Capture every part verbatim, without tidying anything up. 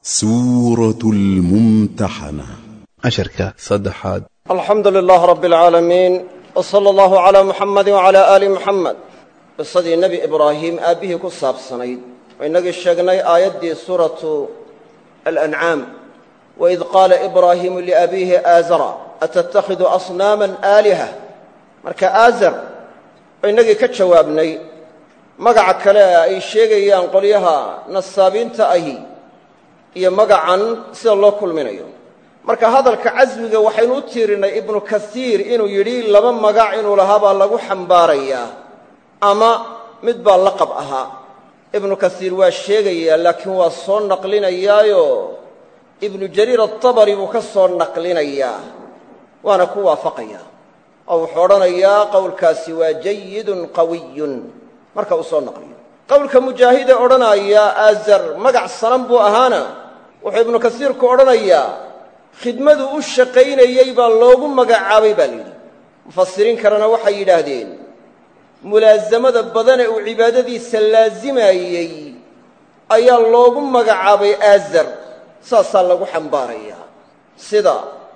سورة الممتحنة عشرك صدحات. الحمد لله رب العالمين وصلى الله على محمد وعلى آل محمد. قصدي النبي إبراهيم أبيه كصاب صنيد وإنك الشيخني آيات سورة الأنعام وإذ قال إبراهيم لأبيه آزر أتتخذ أصناما آلهة مركا آزر وإنك كتشوابني مقع كلا أي شيء ينقل لها نصابين تأهي iyo magacan sida loo kulminayo marka hadalka casmiga waxaynu u tiirinay ibnu kathiir inuu yidhi laba magac inuu lahaabaa lagu xambaarayaa ama mid baa laqab ahaa ibnu kathiir waa sheegayaa laakiin waa soo naqlinayaayo ibnu jariir atabari buu ka soo naqlinayaa waana ku waafaqayaa oo wuxuu odhanayaa qowlkaasi waa jayidun qawiyun marka uu soo naqliyo qowlka mujaahide odhanaya aazar magac sanan buu ahaana wuxuu ibnu kasiirku odhanayaa khidmadu u shaqaynayey baa loogu magacaabay baa layidhi mufasiriin kalena waxay yidhaahdeen mulaasamada badane uu cibaadadiisa laasimayey ayaa loogu magacaabay aazar saasaa lagu xambaarayaa sida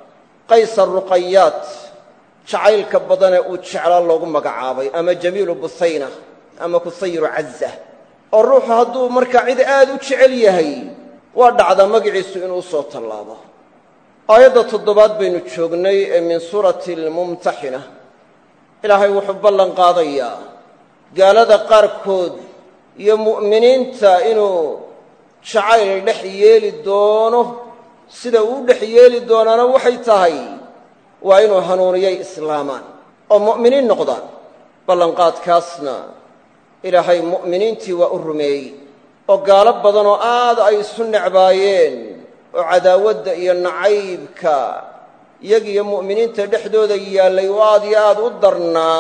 qaysar ruqayaat jacaylka badane uu jeclaa loogu magacaabay ama jamiilu busayna ama kusayiru caza oo ruuxu hadduu markaa cid aad u jecel yahay waa dhacdaa magaciisu inuu soo tallaabo aayadda toddobaad baynu joognay ee min suurati almumtaxina ilaahay wuxuu ballan qaadayaa gaalada qaarkood iyo mu'miniinta inuu jacayl dhex yeeli doono sida uu u dhex yeeli doonaana waxay tahay waa inuu hanuuniyay islaamaan oo mu'miniin noqdaan ballanqaadkaasna ilaahay mu'miniintii waa u rumeeyey oo gaalo badan oo aad ay isu necbaayeen oo cadaawadda iyo nacaybka iyagiiyo mu'miniinta dhexdooda yaallay oo aad iyo aad u darnaa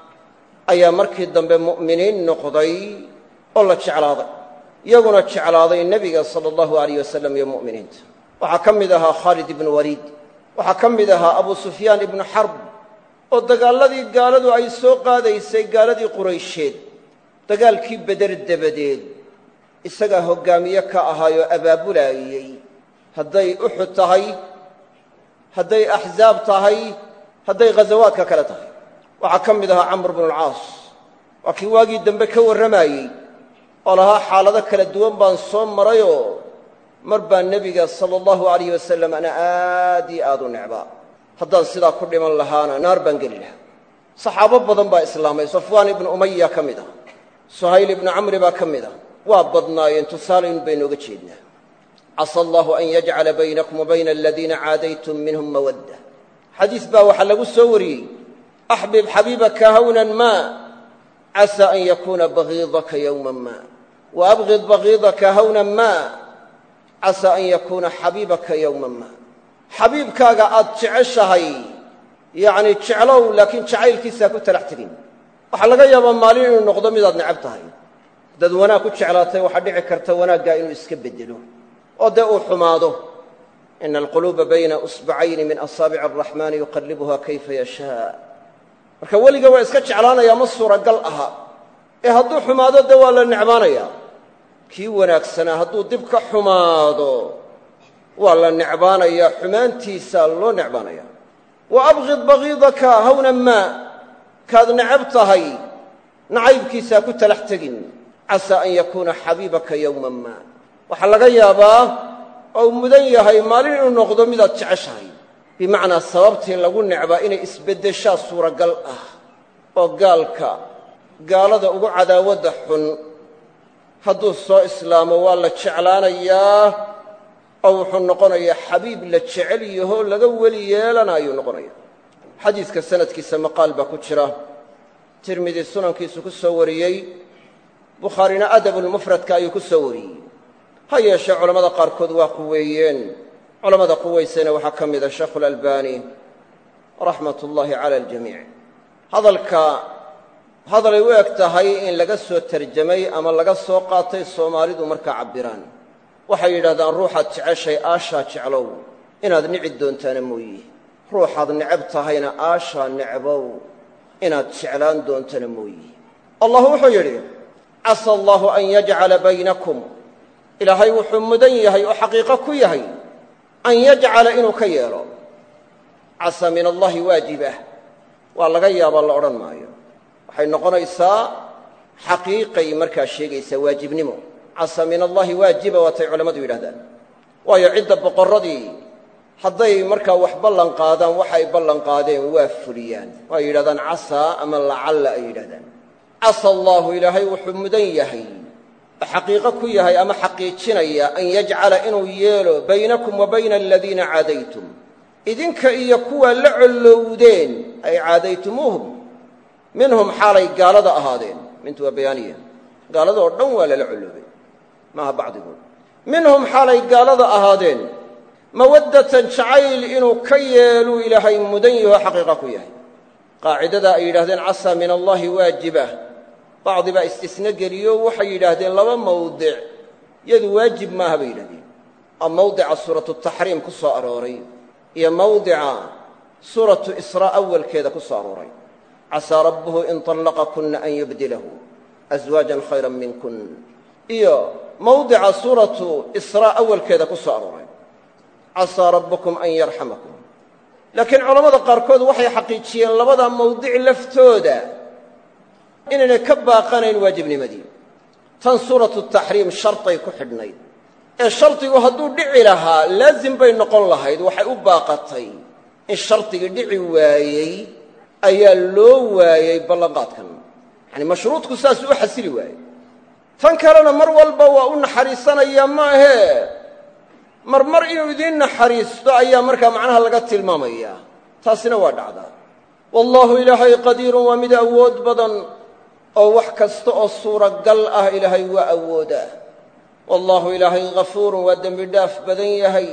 ayaa markii dambe mu'miniin noqday oo la jeclaaday iyaguna jeclaaday nebiga sala allahu alayh wasalam iyo mu'miniinta waxaa ka mid ahaa khaalid ibnu waliid waxaa ka mid ahaa abu sufyaan ibnu xarb oo dagaalladii gaaladu ay soo qaadaysay gaaladii quraysheed dagaalkii beder dabadeed isagaa hoggaamiye ka ahaayoo abaabulaayey hadday uxud tahay hadday axsaab tahay hadday ghasawaadka kale tahay waxaa ka mid ahaa camr bnu alcaas waa kii waagii dambe ka warramayey oo lahaa xaalado kala duwan baan soo marayoo mar baa nebiga sala allahu alayh wasalam ana aad iyo aad u necbaa haddaan sidaa ku dhiman lahaana naar baan geli lahaa saxaabo badan baa islaamay safwaan ibnu umaya ka mid ah suhayl ibnu camri baa ka mid ah waa badnaayeen tusaalayn baynooga jeednaa casa allahu an yajcala baynakum wa bayna aladiina caadaytum minhum mawadda xadiis baa waxaa lagu soo wariyey axbib xabiibaka hawnan maa casa an yakuuna bagiidaka yowman maa wa abgid bagiidaka hawnan maa casa an yakuuna xabiibaka yowman maa xabiibkaaga aad jeceshahay yacni jeclow laakiin jacaylkiisaa ku talax tegin waxaa laga yaabaa maalin inuu noqdo midaad necab tahay dad wanaag ku jeclaatay waxaa dhici karta wanaaggaa inuu iska beddelo oo dee uu xumaado ina alquluuba bayna usbacayni min asaabici araxmaani yuqallibuhaa kayfa yashaa marka weliga waa iska jeclaanayaa ma suuragal aha ee hadduu xumaado dee waa la necbaanayaa kii wanaagsanaa hadduu dib ka xumaado waa la necbaanayaa xumaantiisaa loo necbaanayaa wa abgid bagiidaka hawnan maa kaad necab tahay nacaybkiisaa ku talax tegin casaa an yakuuna xabiibaka yowman maa waxaa laga yaabaa oo mudan yahay maalin inuu noqdo midaad jeceshahay bimacnaa sababtii lagu necbaa inay isbeddeshaa suuragal ah oo gaalka gaalada ugu cadaawadda xun hadduu soo islaamo waa la jeclaanayaa oo wuxuu noqonayaa xabiib la jecel yahoo laga weli yeelanaayuu noqonaya xadiidka sanadkiisa maqaal baa ku jira tirmidi sunankiisu ku soo wariyey bukhaarina adabulmufradka ayuu ku soo wariyey ha yeeshee culammada qaarkood waa quweeyeen culammada quwaysayna waxaa ka mida sheekhulalbani raxmat ullaahi cala aljamiic hadalka hadalay u eg tahay in laga soo tarjamay ama laga soo qaatay soomaalidu markaa cabbiraan waxay yidhahdaan ruuxaad jeceshay aashaa jeclow inaad nici doontaana mooye ruuxaad necab tahayna aashaa necbow inaad jeclaan doontana mooye allah wuxuu yidhi casa allahu an yajcala baynakum ilaahay wuxuu mudan yahay oo xaqiiqo ku yahay an yajcala inuu ka yeelo casaa min allahi waajibah waa laga yaabaa la odhan maayo waxay noqonaysaa xaqiiqay markaa sheegaysaa waajibnimo casaa min allahi waajiba waatay culammadu yidhahdaan waayo cidda boqorradii hadday markaa wax ballan qaadaan waxay ballan qaadeen waa fuliyaan waa yidhahdaan casaa ama lacalla ay yidhahdaan casa allaahu ilaahay wuxuu mudan yahay oo xaqiiqo ku yahay ama xaqiijinaya an yajcala inuu yeelo baynakum wa bayna aladiina caadaytum idinka iyo kuwa la collowdeen ay caadaytumuuhum minhum xaalay gaalada ahaadeen mintu waa bayaaniya gaalada oo dhan waa lala colloobay maaha bacdigood minhum xaalay gaalada ahaadeen mawaddatan jacayl inuu ka yeeluu ilaahay mudan yaho xaqiiqa ku yahay qaacidada ay yidhahdeen casaa min allahi waajibah bacdi baa istisna geliyo waxay yidhaahdeen laba mawdic yadu waajib maaha bay yidhahdeen oo mawdica suuratu taxriim ku soo arooray iyo mawdica suuratu israa awalkeeda ku soo arooray casaa rabbuhu in طallaqakunna an yubdilahu aswaajan khayran minkun iyo mawdica suuratu israa awalkeeda ku soo arooray casaa rabbukum an yarxamakum laakiin culammada qaarkood waxay xaqiijiyeen labada mawdic laftooda inaynay ka baaqanayn waajibnimadii tan suuratu taxriim sharday ku xidhnayd ee shardigu hadduu dhici lahaa laazim bay noqon lahayd waxay u baaqatay in shardigii dhici waayey ayaa loo waayey ballanqaadkan yacani mashruudku saasuu u xasili waayey tan kalena mar walba waa u naxariisanaya ma ahee marmar inuu idiin naxariisto ayaa markaa macnaha laga tilmaamayaa taasina waa dhacdaa wallaahu ilaahay qadiirun waa mid awood badan oo wax kasta oo suuragal ah ilaahay waa awoodaa wallaahu ilaahay ghafuurun waa dembi dhaaf badan yahay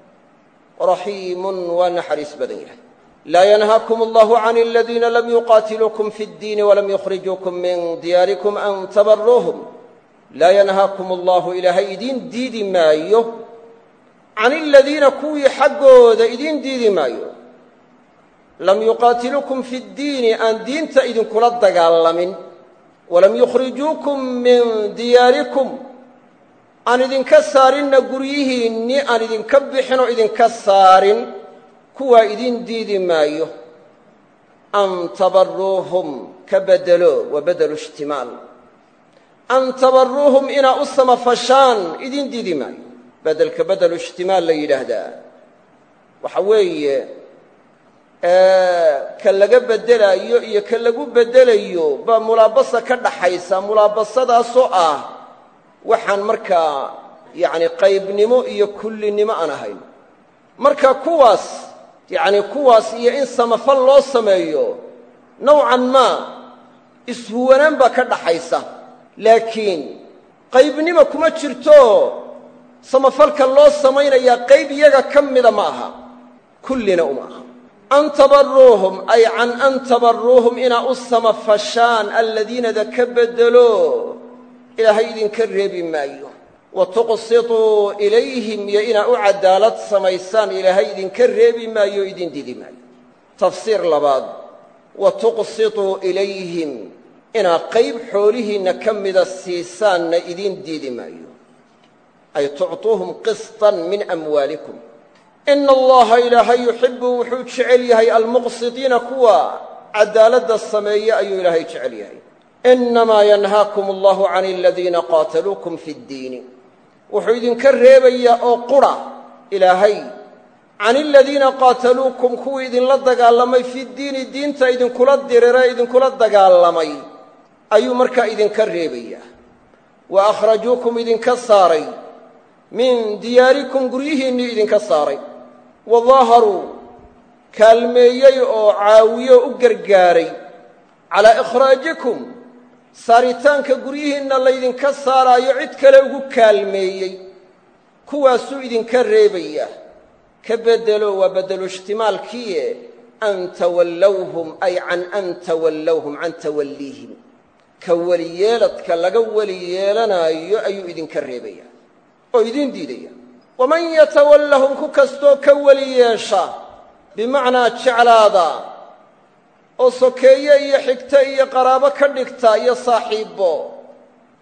raxiimun waa naxariis badan yahay laa yanhaakum allahu can aladiina lam yuqaatiluukum fi ddiini walam yukhrijuukum min diyaarikum an tabaruuhum laa yanhaakum allahu ilaahay idiin diidi maayo can aladiina kuwii xaggooda idiin diidi maayo lam yuqaatiluukum fi ddiini aan diinta idinkula dagaalamin walam yukhrijuukum min diyaarikum aan idinka saarinna guryihiinni aan idinka bixin oo idinka saarin kuwaa idiin diidi maayo an tabaruuhum ka bedelo wa bedelu ishtimaal an tabaruuhum inaa u samafashaan idiin diidi maayo bedelka bedelu ishtimaal la yidhaahdaa waxa weeye ka laga beddelaayo iyo ka lagu beddelayo baa mulaabasa ka dhaxaysa mulaabasadaasoo ah waxaan markaa yacni qaybnimo iyo kullinimo aan ahayn marka kuwaas yacni kuwaas iyo in samafal loo sameeyo nowcan maa ishuwanaan baa ka dhaxaysa laakiin qaybnimo kuma jirto samafalka loo samaynayaa qayb iyaga ka mida ma aha kullina uma aha an tabaruuhum ay can an tabaruuhum inaa u samafashaan alladiinada ka beddelo ilaahay idinka reebi maayo wa tuqsituu ilayhim iyo inaa u cadaalad samaysaan ilaahay idinka reebi maayo o idin didi maayo tafsiir labaad wa tuqsituu ilayhim inaa qayb xoolihiinna ka mida siisaanna idin diidi maayo ay tucطuuhum qisطan min amwaalikum ina allaha ilaahay yuxibu wuxuu jecel yahay almuqsidiina kuwa cadaaladda sameeye ayuu ilaahay jecel yahay inamaa yanhaakum allahu can aladiina qaataluukum fi ddiini wuxuu idinka reebayaa oo qura ilaahay can aladiina qaataluukum kuwii idinla dagaalamay fi ddiini diinta idinkula dirire idinkula dagaalamay ayuu markaa idinka reebayaa wa akhrajuukum idinka saaray min diyaarikum guryihiinnii idinka saaray wadaaharuu kaalmeeyey oo caawiyo u gargaaray calaa ikhraajikum saaritaanka guryihiinna laydinka saaraayo cid kale ugu kaalmeeyey kuwaasuu idinka reebaya ka beddelo waa beddelu ishtimaalkiie an tawallawhum ay can an tawallawhum can tawalliihim ka weliyeeladka laga weli yeelanaayo ayuu idinka reebaya oo idiin diidaya waman yatawallahum ku kastoo ka weli yeesha bimacnaa jeclaada oo sokeeye iyo xigto iyo qaraabo ka dhigta iyo saaxiibbo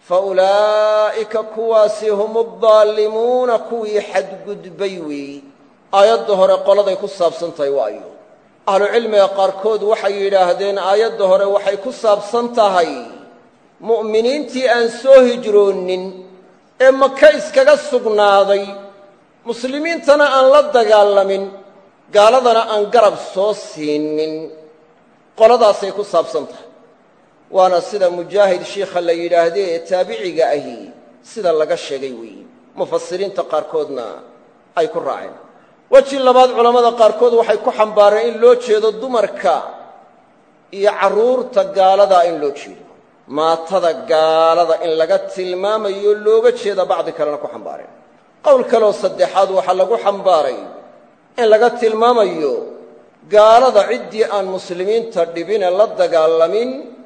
fa ulaa'ika kuwaasi hum addaalimuuna kuwii xadgudbay weeyi aayadda hore qoladay ku saabsan tahay waayo ahlucilmiga qaarkood waxay yidhaahdeen aayadda hore waxay ku saabsan tahay mu'miniintii aan soo hijroonin ee maka iskaga sugnaaday muslimiintana aan la dagaalamin gaaladana aan garab soo siinin qoladaasay ku saabsan tahay waana sida mujaahid shiikha la yidhaahdee ee taabiciga ahi sida laga sheegay weeye mufasiriinta qaarkoodna ay ku raaceen weji labaad culammada qaarkood waxay ku xambaareen in loo jeedo dumarka iyo carruurta gaaladaa in loo jeedo maatada gaalada in laga tilmaamayo looga jeeda bacdi kalena ku xambaareen qowl kaleoo saddexaad waxaa lagu xambaaray in laga tilmaamayo gaalada ciddii aan muslimiinta dhibine la dagaalamin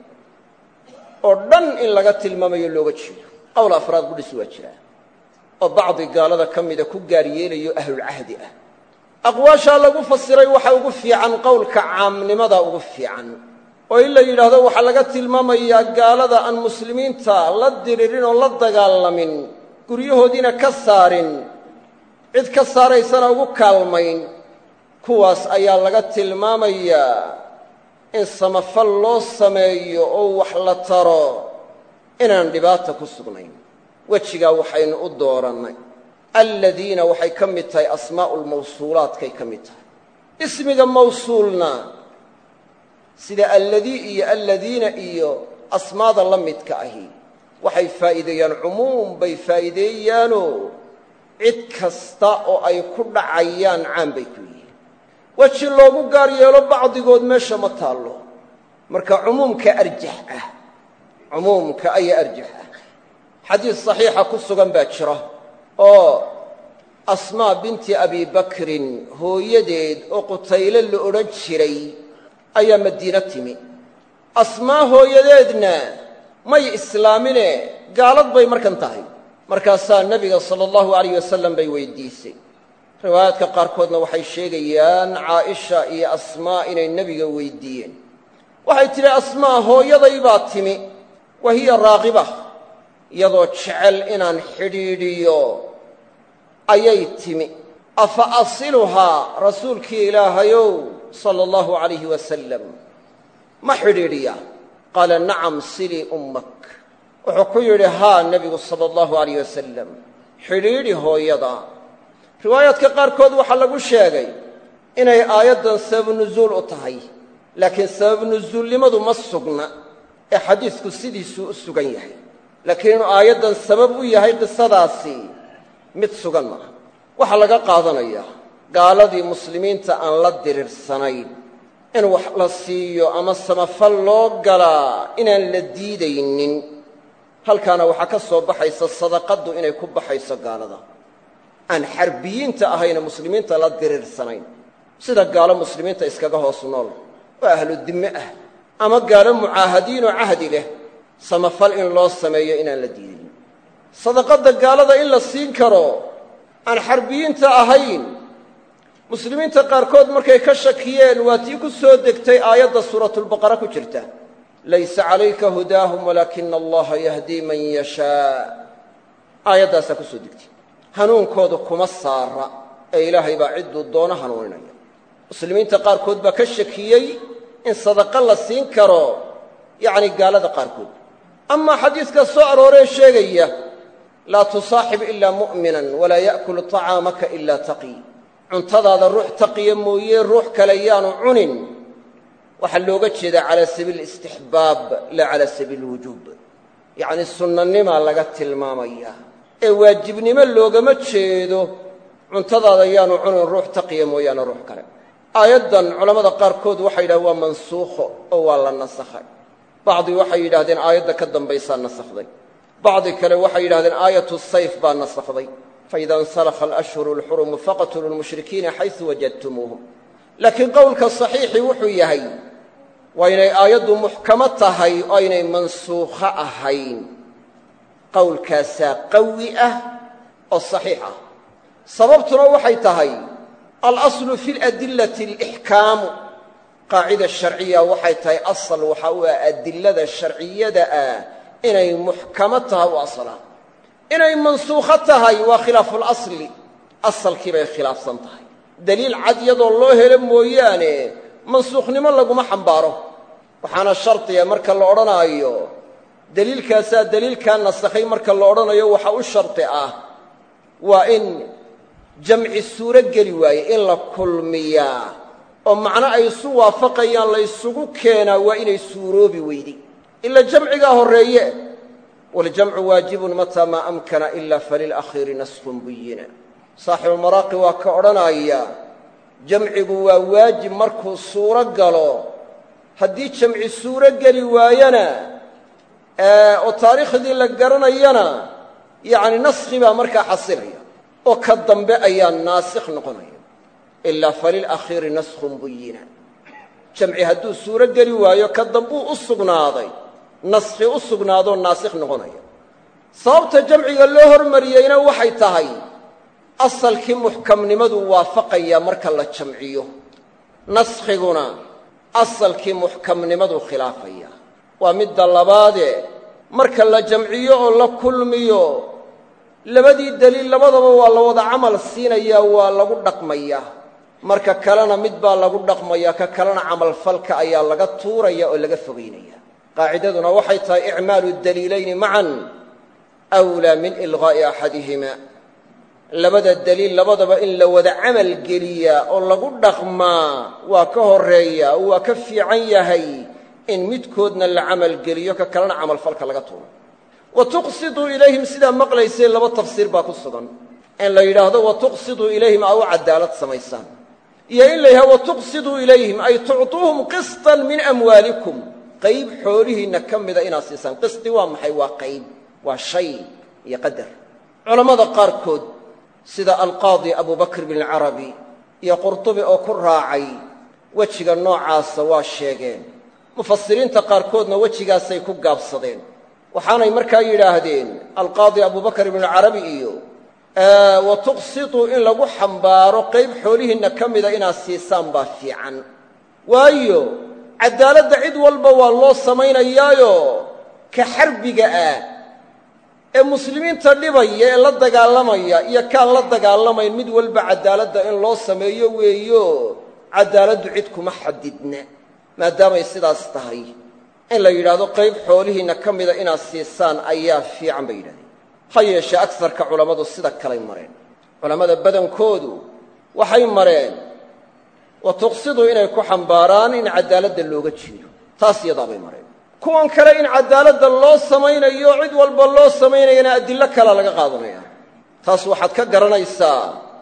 oo dhan in laga tilmaamayo looga jeedo qowl afraad budhis waa jiraa oo bacdi gaalada ka mida ku gaar yeelayo ahlulcahdi ah aqwaashaa lagu fasiray waxa ugu fiican qowlka caamnimada ugu fiican oo in la yidhaahdo waxaa laga tilmaamayaa gaalada aan muslimiinta la diririn oo la dagaalamin guryahoodiina ka saarin cid ka saaraysana ugu kaalmayn kuwaas ayaa laga tilmaamayaa in samafal loo sameeyo oo wax la taro inaan dhibaata ku sugnayn wejigaa waxaynu u doorannay aladiina waxay ka mid tahay asmaa'u lmawsuulaadkay ka mid tahay ismiga mawsuulna sida alladii iyo alladiina iyo asmaada la midka ahi waxay faa'iideeyaan cumuum bay faa'iideeyaanoo cid kasta oo ay ku dhacayaan caan bay ku yihiin weji loogu gaar yeelo bacdigood meesha ma taallo marka cumuumka arjax ah cumuumka ayaa arjax ah xadiis saxiixa ku sugan baa jira oo asmaa binti abi bakrin hooyadeed oo qutayle la odhan jiray ayaa madiino timi asmaa hooyadeedna may islaamine gaalad bay markan tahay markaasaa nebiga sala allahu alayh wasalam bay weydiisay riwaayaadka qaarkoodna waxay sheegayaan caaisha iyo asmaa inay nebiga weydiiyeen waxay tidhi asmaa hooyaday baa timi wa hiya raaqiba iyadoo jecel inaan xidhiidhiyo ayay timi afa asiluhaa rasuulkii ilaahayow sala allahu calayhi wasalam ma xidhiidhiyaa qaala nacam silii ummak wuxuu ku yidhi haa nebigu sala allahu alayh wasalam xidhiidhi hooyada riwaayaadka qaarkood waxaa lagu sheegay inay aayaddan sabab nusuul u tahay laakiin sabab nusuulnimadu ma sugna ee xadiisku sidiisuu u sugan yahay laakiin inuu aayaddan sabab u yahay qisadaasi mid sugan maaha waxaa laga qaadanayaa gaaladii muslimiinta aan la diriirsanayn in wax la siiyo ama samafal loo galaa inaan la diidaynin halkaana waxaa ka soo baxaysa sadaqaddu inay ku baxayso gaalada aan xarbiyiinta ahayna muslimiinta la diriirsanayn sida gaalo muslimiinta iskaga hoos nool oo ahlu dimme ah ama gaalo mucaahadiinoo cahdi leh samafal in loo sameeyo inaan la diidaynin sadaqadda gaalada in la siin karo aan xarbiyiinta ahayn muslimiinta qaarkood markay ka shakiyeen waa tii ku soo degtay aayadda suuratulbaqara ku jirta laysa calayka hudaahum walaakina allaha yahdii man yashaa aayaddaasaa ku soo degtay hanuunkooda kuma saara ee ilaahay baa cidduu doono hanuuninaya muslimiinta qaarkood baa ka shakiyey in sadaqo la siin karo yacni gaalada qaarkood amaa xadiiska soo arooree sheegaya laa tusaaxib ilaa mu'minan walaa ya'kulu طacaamaka ilaa taqi cuntadaada ruux taqiya mooye ruux kale yaanu cunin waxaa looga jeedaa calaa sabiili istixbaab laa calaa sabiili wujuub yacni sunnanimaa laga tilmaamaya ee waajibnimo loogama jeedo cuntadaada yaanu cunin ruux taqiya mooyaane ruux kale aayaddan culammada qaarkood waxay yidhahdeen waa mansuukho oo waa la nasakhay bacdi waxay yidhahdeen aayadda ka dambaysaa nasakhday bacdi kale waxay yidhahdeen aayatu sayf baa nasakhday faida insalakha alashhuru alxurumu faqtuluu lmushrikiina xaysu wajadtumuuhum laakiin qowlka saxiixi wuxuu yahay waa inay aayaddu muxkamo tahay oo aynay mansuukho ahayn qowlkaasaa qawi ah oo saxiix ah sababtuna waxay tahay alaslu fi ladillati alixkaamu qaacida sharciya waxay tahay asal waxa u ah adilada sharciyada ah inay muxkamo tahay u asalaan inay mansuukho tahay waa khilaafulasli asalkii bay khilaafsan tahay daliil cad yadoo loo helo mooyaane mansuukhnimo laguma xambaaro waxaana shardiya marka la odhanaayo daliilkaasaa daliilkaa nasakhay marka la odhanayo waxa u shardi ah waa in jamci suuro geli waaye in la kulmiyaa oo macno ay isu waafaqayaan la ysugu keenaa waa inay suuroobi weyday ila jamcigaa horreeye waljamcu waajibun mataa maa amkana ila falilakhiiri naskhun buyina saaxibulmaraaqi waa ka odhanaya jamcigu waa waajib markuu suuro galo haddii jamci suuro geli waayana oo taariikhdii la garanayana yacni naskhi baa markaa xasilaya oo ka dambe ayaa naasikh noqonaya ilaa falilakhiiri naskhun buyina jamci hadduu suuro geli waayo ka dambuu u sugnaaday naskhi u sugnaadoo naasikh noqonaya sababta jamciga loo hormariyeyna waxay tahay asalkii muxkamnimadu waafaqaya marka la jamciyo naskhiguna asalkii muxkamnimadu khilaafaya waa midda labaadee marka la jamciyo oo la kulmiyo labadii daliil labadaba waa la wada camal siinayaa waa lagu dhaqmayaa marka kalena mid baa lagu dhaqmaya ka kalena camalfalka ayaa laga tuuraya oo laga fogaynaya qaacidaduna waxay tahay icmaalu daliilayni macan wlaa min ilqaa'i axadihima labada daliil labadaba in la wada camal geliyaa oo lagu dhaqmaa waa ka horeeya oo waa ka fiican yahay in midkoodna la camal geliyo ka kalena camalfalka laga tuuro wa tuqsiduu ilayhim sidaa maqlaysay laba tafsiir baa ku sugan in la yidhaahdo wa tuqsiduu ilayhim aa u cadaalad samaysaan iyo in la yidhahdo wa tuqsiduu ilayhim ay tucطuuhum qisطan min amwaalikum qayb xoolihiinna ka mida inaad siisaan qisdi waa maxay waa qayb waa shay iyo qadar culammada qaarkood sida alqaadi abubakr bin alcarabi iyo qurtubi oo ku raacay wejiga noocaasa waa sheegeen mufasiriinta qaarkoodna wejigaasay ku gaabsadeen waxaanay markaa yidhaahdeen alqaadi abubakr bin alcarabi iyo wa tuqsiduu in lagu xambaaro qayb xoolihiinna ka mida inaad siisaan baa fiican waayo cadaaladda cid walba waa loo samaynayaayo ka xarbiga ah ee muslimiinta dhibaya ee la dagaalamaya iyo kaan la dagaalamayn mid walba cadaaladda in loo sameeyo weeyo cadaaladdu cid kuma xadidna maadaamay sidaas tahay in la yidhaahdo qayb xoolihiinna ka mida inaad siisaan ayaa fiican bay yidhahdeen ha yeeshee agsarka culammadu sida kalay mareen culammada badankoodu waxay mareen wa tuqsiduu inay ku xambaaraan in cadaaladda looga jeedo taas yadaabay mareen kuwan kale in cadaaladda loo samaynayo cid walba loo samaynayana adillo kala laga qaadanaya taas waxaad ka garanaysaa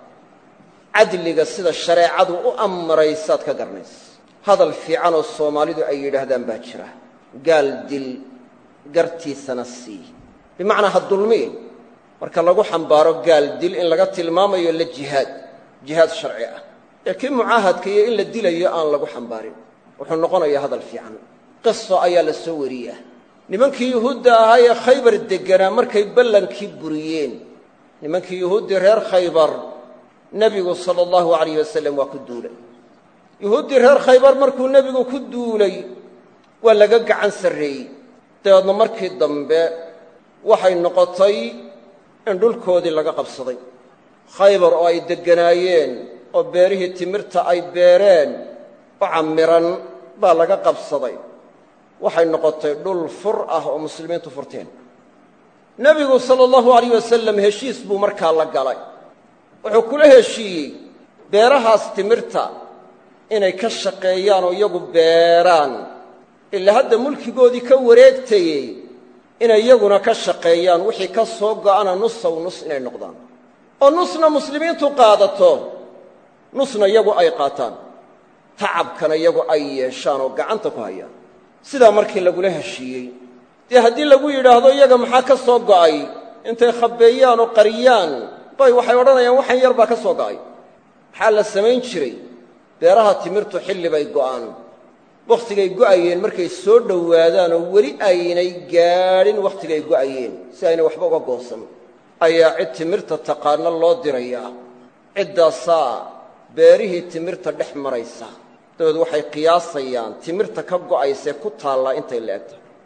cadliga sida shareecadu u amraysaad ka garanaysa hadal fiican oo soomaalidu ay yidhaahdaan baa jira gaal dil gartiisana sii bimacnaa ha dulmiin marka lagu xambaaro gaal dil in laga tilmaamayo la jihaad jihaad sharci ah ee kii mucaahadka iyo in la dilayo aan lagu xambaarin wuxuu noqonayaa hadal fiican qiso ayaa la soo wariyaa nimankii yuhuudda ahaa ee khaybar degganaa markay ballankii buriyeen nimankii yuhuuddii reer khaybar nebigu sala allahu alayh wasalam waa ku duulay yuhuuddii reer khaybar markuu nebigu ku duulay waa laga gacan sarreeyey dabeedna markii dambe waxay noqotay in dhulkoodii laga qabsaday khaybar oo ay degganaayeen oo beerihii timirta ay beereen oo cammiran baa laga qabsaday waxay noqotay dhul fur ah oo muslimiintu furteen nebigu sala allahu alayh wasalam heshiis buu markaa la galay wuxuu kula heshiiyey beerahaas timirta inay ka shaqeeyaan oo iyagu beeraan ilaa hadda mulkigoodii ka wareegtayey inay iyaguna ka shaqeeyaan wixii ka soo go'ana nusaw nus inay noqdaan oo nusna muslimiintu qaadato nusna iyagu ay qaataan tacabkana iyagu ay yeeshaan oo gacanta ku hayaan sidaa markii lagula heshiiyey dee haddii lagu yidhaahdo iyaga maxaa ka soo go'ay intay khabbeeyaan oo qariyaan bay waxay odhanayaan waxan yar baa ka soo go'ay maxaa la samayn jiray beeraha timirtu xilli bay go'aan wakhtigay go'ayeen markay soo dhowaadaan oo weli aynay gaadhin wakhtigay go'ayeen si aynay waxba uga goosan ayaa cid timirta taqaana loo dirayaa ciddaasaa beerihii timirta dhex maraysa dabeed waxay qiyaasayaan timirta ka go'aysee ku taallaa intay la-egtahay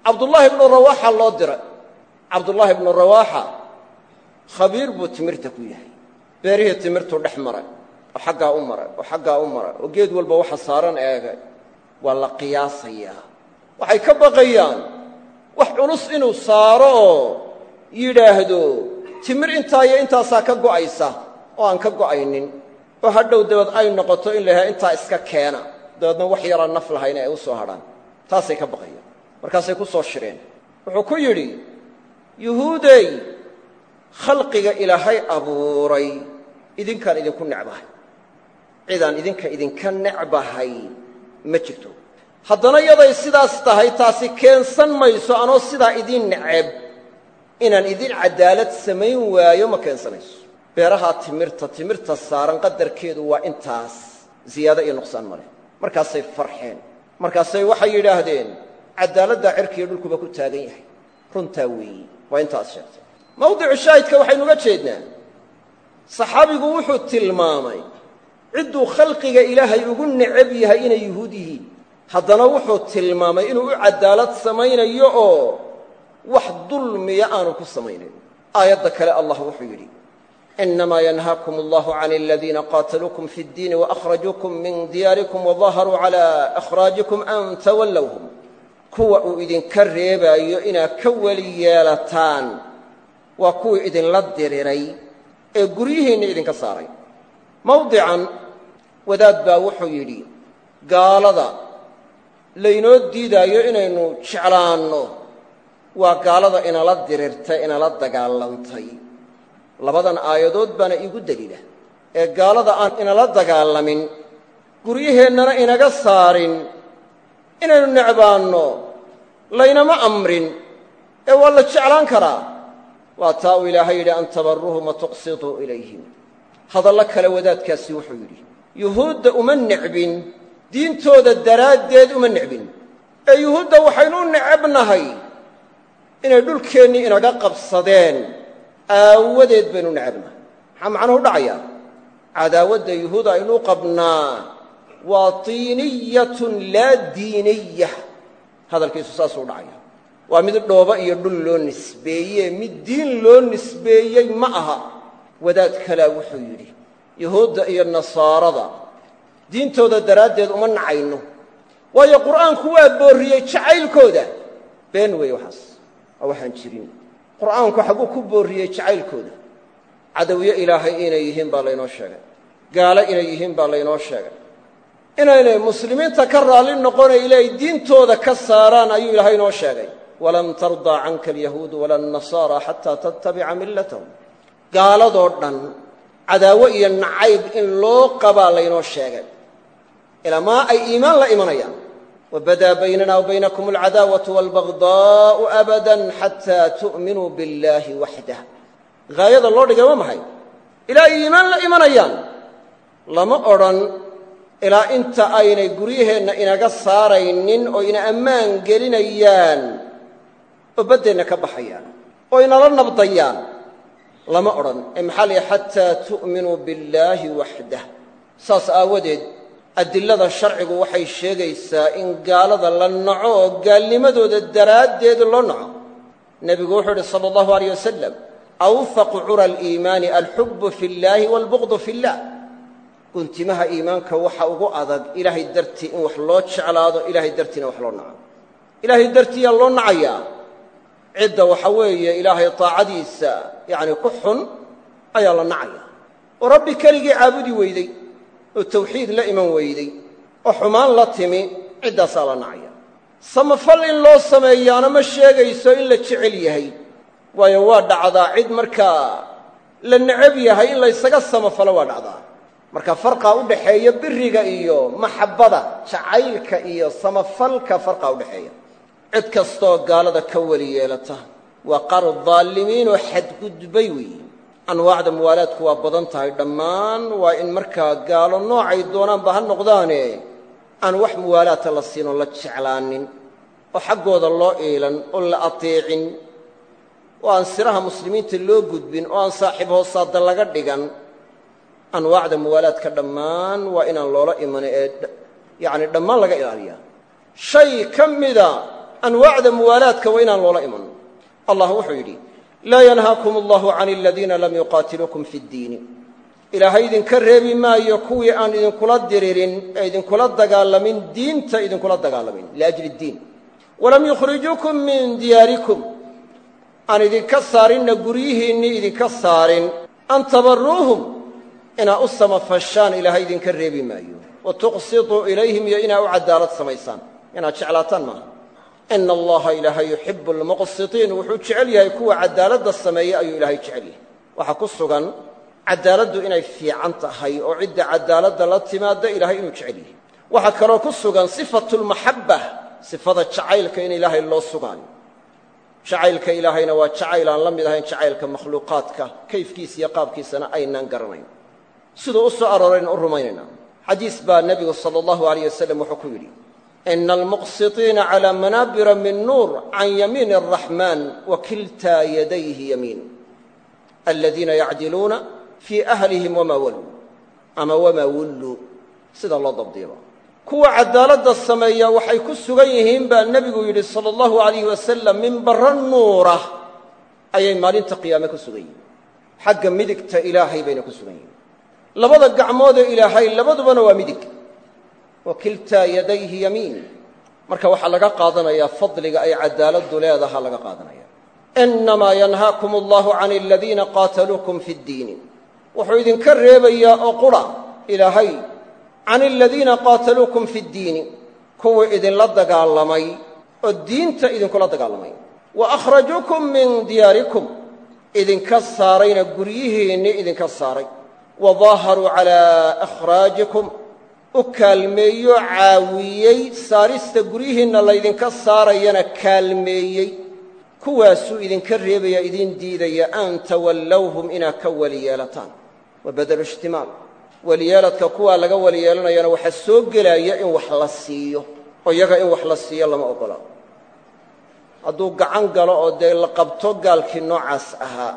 cabdullaahi ibnu rawaaxa loo diray cabdullaahi ibnu rawaaxa khabiir buu timirta ku yahay beerihii timirtuu dhex maray oo xaggaa u maray oo xaggaa u maray oo geed walba waxa saaran eegay waa la qiyaasayaa waxay ka baqayaan wax culus inuu saaro oo yidhaahdo timir intaa iyo intaasaa ka go'aysa oo aan ka go'aynin oo hadhow dabeed ay noqoto in la yahay intaa iska keena dabeedna wax yaraan naf lahayn ay u soo hadhaan taasay ka baqayaan markaasay ku soo shireen wuxuu ku yidhi yuhuudey khalqiga ilaahay abuuray idinkaan idinku necbahay cidaan idinka idinka necbahay ma jirto haddana yaday sidaas tahay taasi keensan mayso anoo sidaa idiin neceb inaan idin cadaalad samayn waayo ma keensanayso beerahaa timirta timirta saaran qadarkeedu waa intaas ziyaado iyo nuqsaan ma leh markaasay farxeen markaasay waxay yidhaahdeen cadaaladdaa cirkiiyo dhulkuba ku taagan yahay runtaa weeyi waa intaas sheegtay mawdicu shaahidka waxaynuga jeednaa saxaabigu wuxuu tilmaamay cidduu khalqiga ilaahay ugu necab yahay inay yuhuud yihiin haddana wuxuu tilmaamay inuu u cadaalad samaynayo oo wax dulmiya aanu ku samaynayn aayadda kale allah wuxuu yidhi inamaa yanhaakum allahu can aladiina qaataluukum fi ddiini waأkhrajuukum min diyaarikum wadaharuu calى akhraajikum an tawallowhum kuwa uu idinka reebaayo inaad ka weli yeelataan waa kuwii idinla diriray ee guryihiinna idinka saaray mawdican wadaad baa wuxuu yidhi gaalada laynoo diidaayo inaynu jeclaanno waa gaalada inala dirirtay inala dagaalantay labadan aayadood baana iigu deliila ee gaalada aan inala dagaalamin guryaheennana inaga saarin inaynu necbaanno laynama amrin ee waa la jeclaan karaa waa taa uu ilaahay yidhi an tabarruhum watuqsituu ilayhim hadallo kale wadaadkaasi wuxuu yidhi yuhuudda uma necbin diintooda daraaddeed uma necbin ee yuhuudda waxaynu u necabnahay inay dhulkeennii inaga qabsadeen aawadeed baynu necabnahay maxaa macnuhu dhacayaa cadaawadda yuhuud aynu qabnaa waa tiiniyatun laa diiniya hadalkiisu saasuu dhacaya waa mid dhooba iyo dhul loo nisbeeye mid diin loo nisbeeyey ma aha wadaad kalaa wuxuu yidhi yuhuudda iyo nasaarada diintooda daraaddeed uma nacayno waayo qur'aanku waa boorriyey jacaylkooda been weeye waxaas waa waxaan jirin qur'aanku xagguu ku boorriyey jacaylkooda cadowyo ilaahay inay yihiin baa laynoo sheegay gaalo inay yihiin baa laynoo sheegay inaynay muslimiinta ka raalli noqonay ilaahay diintooda ka saaraan ayuu ilaahay inoo sheegay walan tardaa canka alyahuudu wala annasaara xataa tattabica millatahum gaaladoo dhan cadaawo iyo nacayb in loo qabaa laynoo sheegay ilamaa ay iimaan la imanayaan wabadaa baynana wa baynakum alcadaawatu waalbagdaa'u abadan xataa tu'minuu billaahi waxdah haayada loo dhigay waa maxay ilaa ay iimaan la imanayaan lama odhan ilaa inta aynay guryaheenna inaga saaraynin oo ina ammaan gelinayaan oo baddeenna ka baxayaan oo inala nabdayaan lama odhan ee maxaa layihi xataa tu'minuu billaahi waxdah saas aawadeed adilada sharcigu waxay sheegaysaa in gaalada la naco oo gaalnimadooda daraaddeed loo naco nebigu wuxuu idhi sala allahu alayh wasalam awfaqu cura aliimaani alxubbu fi llaahi waalbuqdu fi llah guntimaha iimaanka waxa ugu adag ilaahay dartii in wax loo jeclaado ilaahay dartiina wax loo naco ilaahay dartiiyaa loo nacayaa cidda waxa weeye ilaahay taacadiisa yacni ku xun ayaa la nacaya oo rabbi keligii caabudi weyday oo tawxiid la iman weyday oo xumaan la timi ciddaasaa la nacaya samafal in loo sameeyaana ma sheegayso in la jecel yahay waayo waa dhacdaa cid markaa la necab yahay in laysaga samafalo waa dhacdaa marka farqaa u dhaxeeya biriga iyo maxabbada jacaylka iyo samafalka farqaa u dhaxeeya cid kastoo gaalada ka weli yeelata waa qaar daalimiinoo xadgudbay weeye anwaacda muwaalaadku waa badan tahay dhammaan waa in markaa gaalo noocay doonaanba ha noqdaane aan wax muwaalaata la siinoo la jeclaanin oo xaggooda loo iilan oo la ateecin oo aan siraha muslimiinta loo gudbin oo aan saaxiib hoosaadda laga dhigan anwaacda muwaalaadka dhammaan waa inaan loola iman ee yacni dhammaan laga ilaaliyaa shay ka mida anwaacda muwaalaadka waa inaan loola iman. allah wuxuu yidhi laa yanhaakum allahu can aladiina lam yuqaatiluukum fi ddiini, ilaahay idinka reebi maayo kuwii aan idinkula diririn ee idinkula dagaalamin diinta idinkula dagaalamin liajli ddiin, walam yukhrijuukum min diyaarikum, aan idinka saarinna guryihiinnii idinka saarin, an tabarruuhum, inaa u samafashaan ilaahay idinka reebi maayo, wa tuqsituu ilayhim, iyo inaa u cadaalad samaysaan, inaad jeclaataan maaha. ina allaha ilaahay yuxibu almuqsitiin, wuxuu jecel yahay kuwa cadaaladda sameeya ayuu ilaahay jecel yahay. waxaa ku sugan cadaaladdu inay fiican tahay oo cidda cadaaladda la timaada ilaahay inuu jecel yahay. waxaa kaloo ku sugan sifatulmaxabba, sifada jacaylka in ilaahay loo sugaayo. jacaylka ilaahayna waa jacayl aan la mid ahayn jacaylka makhluuqaadka, kayfkiisa iyo qaabkiisana aynaan garanayn. siduu u soo aroorayna u rumaynaynaa. xadiis baa nebigu sala allahu alayh wasalam wuxuu ku yidhi ina almuqsitiina calaa manaabira min nuur can yamiini araxmaan wa kiltaa yadayhi yamiin aladiina yacdiluuna fii ahlihim wamaa walluu ama wamaa wulluu, sida loo dabdiiba. kuwa cadaaladda sameeya waxay ku sugan yihiin baa nebigu yidhi sala allahu alayh wasalam minbara nuura ayay maalinta qiyaame ku sugan yihiin. xagga midigta ilaahay bayna ku sugan yihiin. labada gacmoodee ilaahay labadubana waa midig, wa kiltaa yadayhi yamiin. marka waxaa laga qaadanayaa fadliga ay cadaaladdu leedaha laga qaadanaya. inamaa yanhaakum allahu can aladiina qaataluukum fi ddiini, wuxuu idinka reebayaa oo qura ilaahay can aladiina qaataluukum fi ddiini, kuwii idinla dagaalamay oo diinta idinkula dagaalamay, wa akhrajuukum min diyaarikum, idinka saarayna guryihiinni idinka saaray, wa daaharuu calaa akhraajikum, u kaalmeeyo caawiyey saarista guryihiinna laydinka saarayana kaalmeeyey, kuwaasuu idinka reebaya idin diidaya an tawallawhum inaad ka weli yeelataan. wa badelu ijtimaal, weliyeeladka kuwaa laga weli yeelanayana waxaa soo gelaya in wax la siiyo, oo iyaga in wax la siiyo lama ogola. hadduu gacan galo oo dee la qabto gaalkii noocaas ahaa,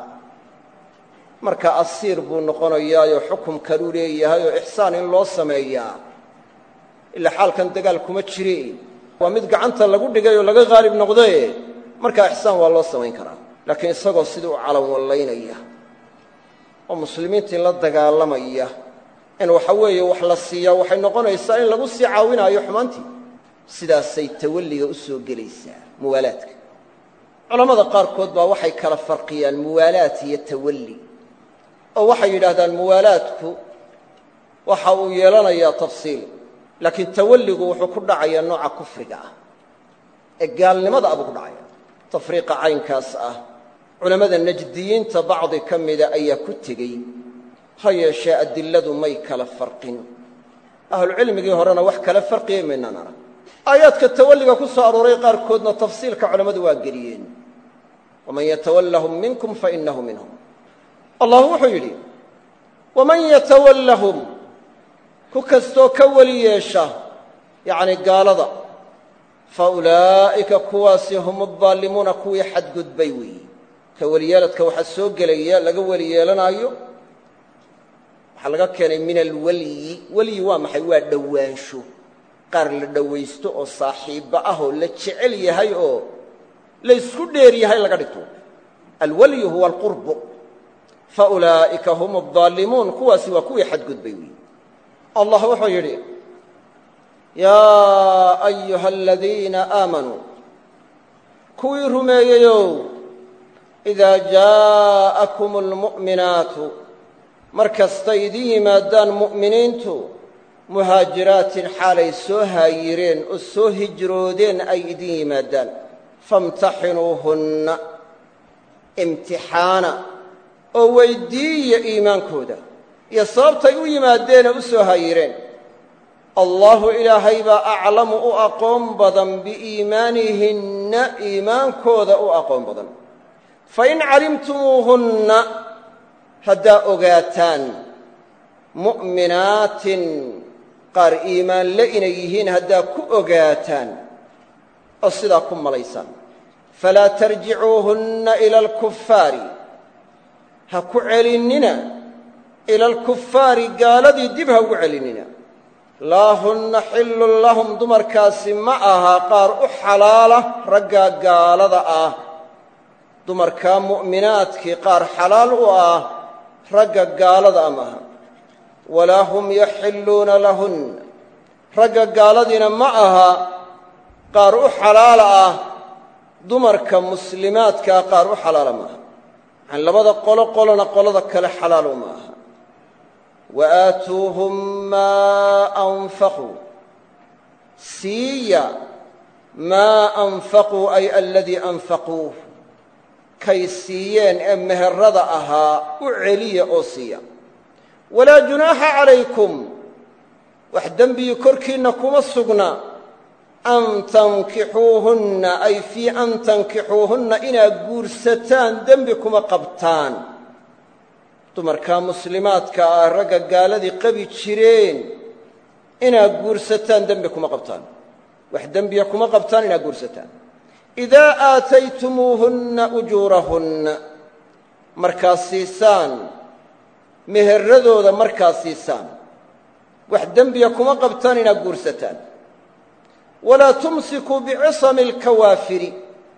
marka asiir buu noqonayaayoo xukum kaluu leeyahay oo ixsaan in loo sameeyaa ilaa xaalkan dagaal kuma jire, waa mid gacanta lagu dhigay oo laga qaalib noqdaye markaa ixsaan waa loo samayn karaa. laakiin isagoo sidii u calanwallaynaya oo muslimiintii la dagaalamaya in waxa weeye wax la siiyaa waxay noqonaysaa in lagu sii caawinaayo xumaantii. sidaasay tawalliga u soo gelaysaa muwaalaadka. culammada qaarkood baa waxay kala farqiyaan muwaalaad iyo tawalli, oo waxay yidhaahdaan muwaalaadku waxa uu yeelanayaa tafsiil, laakiin tawalligu wuxuu ku dhacayaa nooca kufriga ah ee gaalnimada abuu ku dhacaya. tafriiqa caynkaas ah culammada najdiyiinta bacdi ka mida ayaa ku tegey, ha yeeshee adiladu may kala farqin. ahlucilmigii horena wax kala farqiyey maynaan arag. aayaadka tawalliga ku soo arooray qaarkoodna tafsiilka culammadu waa geliyeen, waman yatawallahum minkum fainahu minhum. allah wuxuu yidhi waman yatawallahum, ku kastoo ka weli yeesha yacni gaalada, fa ulaa'ika kuwaasi hum adaallimuuna, kuwii xadgudbay weeye. ka weliyeeladka waxaa soo gelaya laga weli yeelanaayo, waxaa laga keenay min alwelyi. welyi waa maxay? waa dhowaansho, qaar la dhowaysto oo saaxiibba ah oo la jecel yahay oo la isku dheer yahay laga dhigto. alwelyu huwa alqurbu. fa ulaa'ika hum adaallimuun, kuwaasi waa kuwii xadgudbay weeye. allah wuxuu yidhi yaa ayuha aladiina aamanuu, kuwii rumeeyeyow, idaa jaa'akum almu'minaatu, mar kastay idin yimaadaan mu'miniintu, muhaajiraatin xaalay soo haayireen oo soo hijroodeen ay idin yimaadaan, famtaxinuuhunna, imtixaana oo weyddiiya iimaankooda iyo sababtay u yimaadeenee u soo haayireen. allahu ilaahay baa aclamu u aqoon badan biiimaanihinna, iimaankooda u aqoon badan. fain calimtumuuhunna, haddaa ogaataan mu'minaatin, qaar iimaanle inay yihiin haddaa ku ogaataan oo sidaa ku malaysaan, falaa tarjicuuhunna ila alkufaari, ha ku celinnina ila alkufaari, gaaladii dib ha ugu celinnina, laa hunna xillun lahum dumarkaasi ma aha qaar u xalaala raggaa gaalada ah dumarkaa mu'minaadkii qaar xalaal u ah ragga gaalada ah maaha walaa hum yaxilluuna lahun ragga gaaladiina ma aha qaar u xalaala ah dumarka muslimaadkaa qaar u xalaala maaha yani labada qolo qolona qolada kale xalaalu ma aha wa aatuuhum maa anfaquu siiya maa anfaquu ay aladii anfaquuh kay siiyeen ee meherada ahaa u celiya oo siiya walaa junaaxa calaykum wax dembigii korkiinna kuma sugna an tankixuuhunna ay fii an tankixuuhunna inaad guursataan dembi kuma qabtaan dumarkaa muslimaadka ah ragga gaaladii qabi jireen inaad guursataan dembi kuma qabtaan wax dembiya kuma qabtaan inaad guursataan idaa aataytumuuhunna ujuurahunna markaad siisaan meheradooda markaad siisaan wax dembiya kuma qabtaan inaad guursataan walaa tumsikuu bicisami alkawaafiri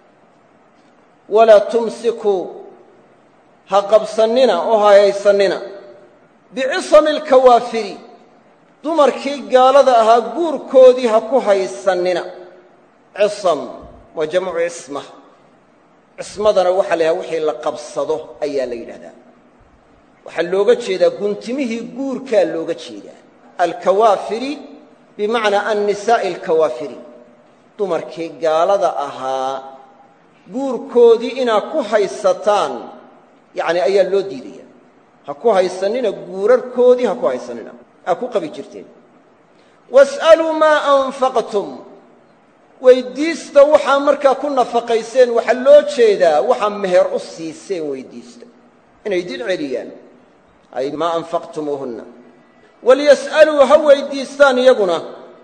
walaa tumsikuu ha qabsannina oo ha haysannina bicisami alkawaafiri dumarkii gaalada ahaa guurkoodii ha ku haysannina cisam waa jamcu cisma cismadana waxaa la yidhaha wixii la qabsado ayaa la yidhahdaa waxaa looga jeedaa guntimihii guurkaa looga jeedaa alkawaafiri bimacnaa annisaa'i alkawaafiri dumarkii gaalada ahaa guurkoodii inaad ku haysataan yacni ayaa loo diidaya ha ku haysannina guurarkoodii ha ku haysannina aa ku qabi jirteen was'aluu maa anfaqtum weyddiista waxaa markaa ku nafaqayseen waxaa loo jeedaa waxaa meher u siiseen weyddiista inay din celiyaan ay maa anfaqtumuuhunna waliyas'aluu ha weyddiistaan iyaguna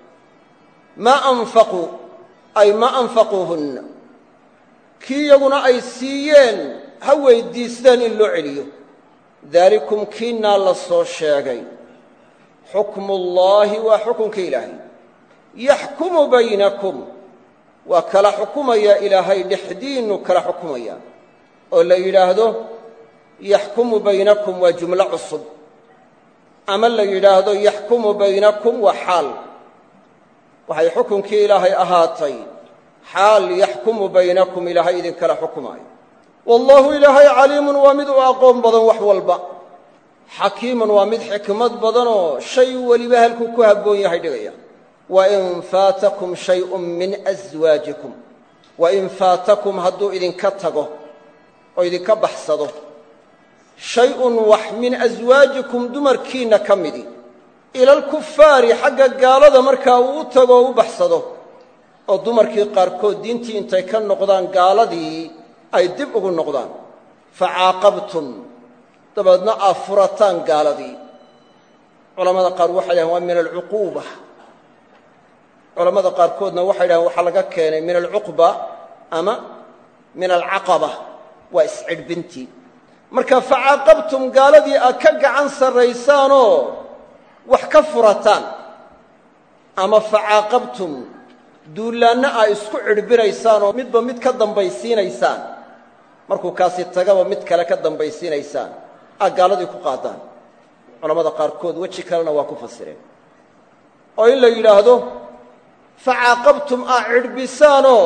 maa anfaquu ay maa anfaquuhunna kii iyaguna ay siiyeen ha weyddiistaan in loo celiyo daalikum kiinaa la soo sheegay xukmuullaahi waa xukunka ilaahay yaxkumu baynakum waa kala xukumaya ilaahay dhexdiinnu kala xukumaya oo la yidhaahdo yaxkumu baynakum waa jumlo cusub ama la yidhaahdo yaxkumu baynakum waa xaal waxay xukunkii ilaahay ahaatay xaal yaxkumu baynakum ilaahay idinkala xukumaayo wallaahu ilaahay caliimun waa mid u aqoon badan wax walba xakiimun waa mid xikmad badanoo shay weliba halkuu ku habboon yahay dhigaya wain faatakum shayun min aswaajikum wain faatakum hadduu idinka tago oo idinka baxsado shay-un wax min aswaajikum dumarkiinna ka midi ila alkufaari xagga gaalada markaa uu u tago oo u baxsado oo dumarkii qaarkood diintii intay ka noqdaan gaaladii ay dib ugu noqdaan facaaqabtum dabeedna aad furataan gaaladii culammada qaar waxay dhahaan waa min alcuquuba culammada qaarkoodna waxay dhahaan waxaa laga keenay min alcuqba ama min alcaqaba waa iscidhbintii marka facaaqabtum gaaladii aad ka gacan sarraysaanoo wax ka furataan ama facaaqabtum duulaanna aad isku cidhbinaysaan oo midba mid ka dambaysiinaysaan markuu kaasi tagaba mid kale ka dambaysiinaysaan aad gaaladii ku qaadaan culammada qaarkood weji kalena waa ku fasireen oo in la yidhaahdo facaaqabtum aad cidhbisaanoo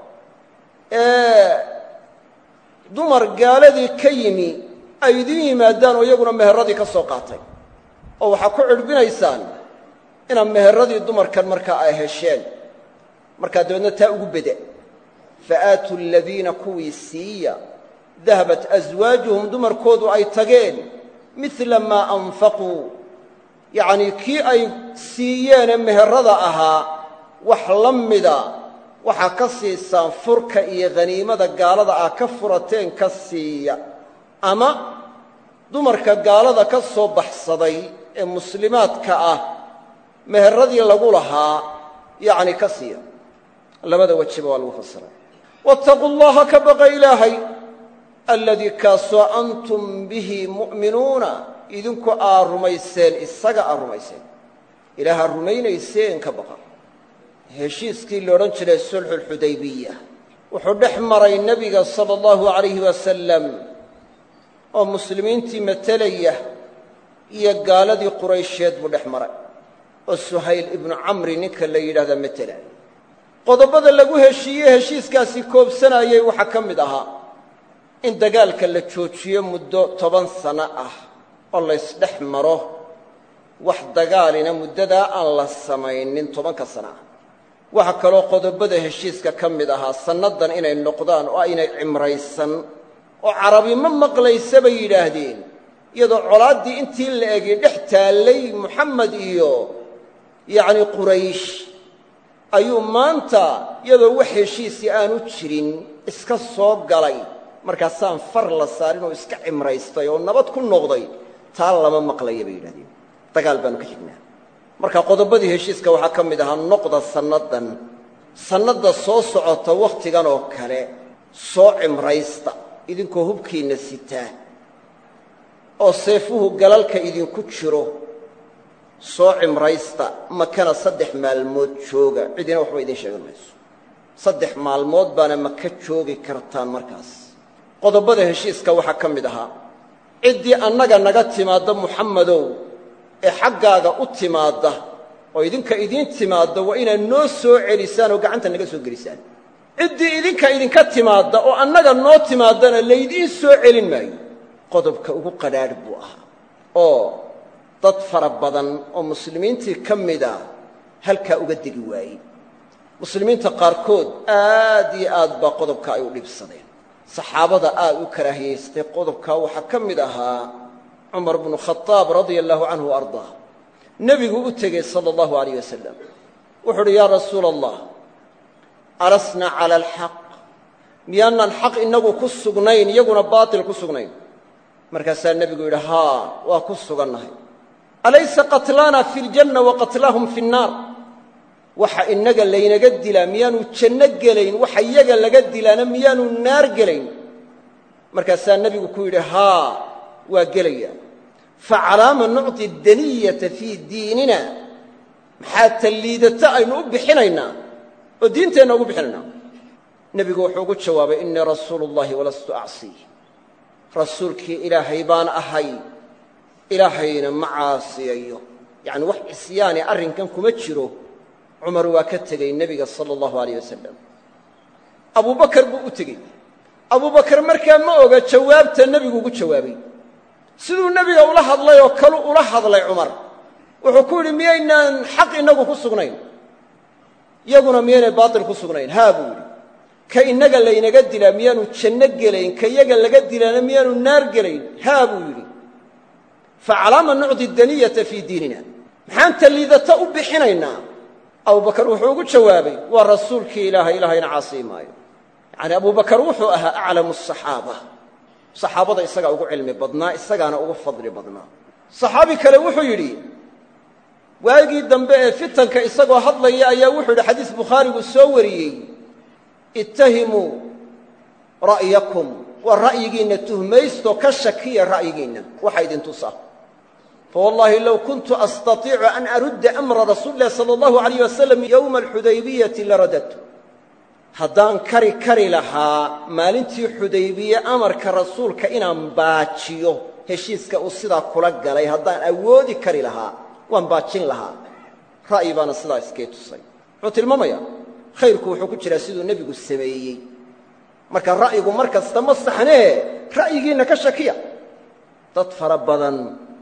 dumar gaaladii ka yimi ay idin yimaadaan oo iyaguna meherradii ka soo qaatay oo waxaa ku cidhbinaysaan inaad meherradii dumarkan markaa ay hesheen markaa dabeedna taa ugu bede faaatuu aladiina kuwii siiya dahabat aswaajuhum dumarkoodu ay tageen midla maa anfaquu yacnii kii ay siiyeenee meherrada ahaa wax la mida waxaa ka siisaan furka iyo khaniimada gaalada ah ka furateen ka siiya ama dumarka gaalada ka soo baxsaday ee muslimaadka ah meherradii lagu lahaa yacni ka siiya labada wejiba waa lagu fasiray waataquu llaha ka baqa ilaahay aladii kaasoo antum bihi mu'minuuna idinku aa rumayseen isaga aa rumayseen ilaaha rumaynayseen ka baqa heshiiskii la odhan jiray sulxulxudaybiya wuxuu dhex maray nebiga sala allahu calayhi wasalam oo muslimiintii matelaya iyo gaaladii quraysheed buu dhex maray oo suhayl ibnu camri ninka la yidhahda matela qodobada lagu heshiiyey heshiiskaasi koobsanayay waxaa ka mid ahaa in dagaalka la joojiyo muddo toban sano ah oo laysdhex maro wax dagaalina muddadaa aan la samaynin tobanka sana ah waxaa kaloo qodobada heshiiska ka mid ahaa sannadan inay noqdaan oo aynay cimraysan oo carabi ma maqlaysa bay yidhaahdeen iyadoo colaaddii intii la egay dhex taallay muxamed iyo yacni quraysh ayuu maanta iyadoo wax heshiisii aanu jirin iska soo galay markaasaan far la saarin oo iska cimraystay oo nabad ku noqday taa lama maqlaya bay yidhahdeen dagaal baanu ka xignaa marka qodobadii heshiiska waxaa ka mid ahaa noqda sannadan sannadda soo socota wakhtigan oo kale soo cimraysta idinkoo hubkiinna sitaa oo seefuhu galalka idinku jiro soo cimraysta makana saddex maalmood jooga cidina waxba idiin sheegan mayso saddex maalmood baana maka joogi kartaan markaas qodobada heshiiska waxaa ka mid ahaa ciddii annaga naga timaadda muxammadow ee xaggaaga u timaadda oo idinka idiin timaadda waa inaad noo soo celisaan oo gacanta naga soo gelisaan ciddii idinka idinka timaadda oo annaga noo timaaddana laydiin soo celin maayo qodobka ugu qadhaadh buu ahaa oo dad fara badan oo muslimiintii ka mida halkaa uga degi waayey muslimiinta qaarkood aad iyo aad baa qodobka ay u dhibsadeen saxaabada aad u karaahiyaystay qodobkaa waxaa ka mid ahaa cumar bnu khadaab radia allahu canhu wa ardaa nebigu u tegey sala allahu alayh wasalam wuxu uhi yaa rasuula allah alasnaa cala alxaq miyaanaan xaq inagu ku sugnayn iyaguna baatil ku sugnayn markaasaa nebigu yidhi haa waa ku sugannahay alaysa qatlaana fi ljanna wa qatlaahum fi nnaar waxa inaga laynaga dilaa miyaanu janno gelayn waxa iyaga laga dilaana miyaanu naar gelayn markaasaa nebigu ku yidhi haa waa gelaya facalaama nucطi daniyata fii diinina maxaa talliidata aynu u bixinaynaa oo diinteenna ugu bixinaynaa nebigu wuxuu ugu jawaabay inii rasuulu اllahi walastu acsii rasuulkii ilaahay baan ahay ilaahayna ma caasiyayo yacni wax cisyaani arrinkan kuma jiro cumar waa ka tegey nebiga sala allahu alayh wasalam abubakar buu u tegey abubakar markaa ma oga jawaabta nebigu ugu jawaabay siduu nebiga ula hadlay oo kalu ula hadlay cumar wuxuu ku yidhi miyaynaan xaq inagu ku sugnayn iyaguna miyaynay baatil ku sugnayn haa buu yidhi ka innaga laynaga dilaa miyaanu janno gelayn ka iyaga laga dilaana miyaanu naar gelayn haa buu yidhi facalaama nucdi daniyata fii diinina maxaan talliidata u bixinaynaa abubakar wuxuu ugu jawaabay waa rasuulkii ilaahay ilaahayna caasii maayo yacni abubakar wuxuu ahaa aclamu asaxaaba saxaabada isagaa ugu cilmi badnaa isagaana ugu fadli badnaa saxaabi kale wuxuu yidhi waagii dambe ee fitanka isagoo hadlaya ayaa wuxuu yidhi xadiis bukhaarigu soo wariyey ittahimuu ra'yakum waa ra'yigiinna tuhmaysto ka shakiya ra'yigiinna waxa idin tusaa fawallaahi low kuntu astatiicu an arudda amra rasuuli illahi sala allahu alayh wasalam yowma alxudaybiyati laradadtu haddaan kari kari lahaa maalintii xudaybiye amarka rasuulka inaan baajiyo heshiiska uu sidaa kula galay haddaan awoodi kari lahaa waan baajin lahaa ra'yi baana sidaa iskee tusay wuxuu tilmaamayaa khayrku wuxuu ku jiraa siduu nebigu sameeyey marka ra'yigu mar kasta ma saxnee ra'yigiinna ka shakiya dad fara badan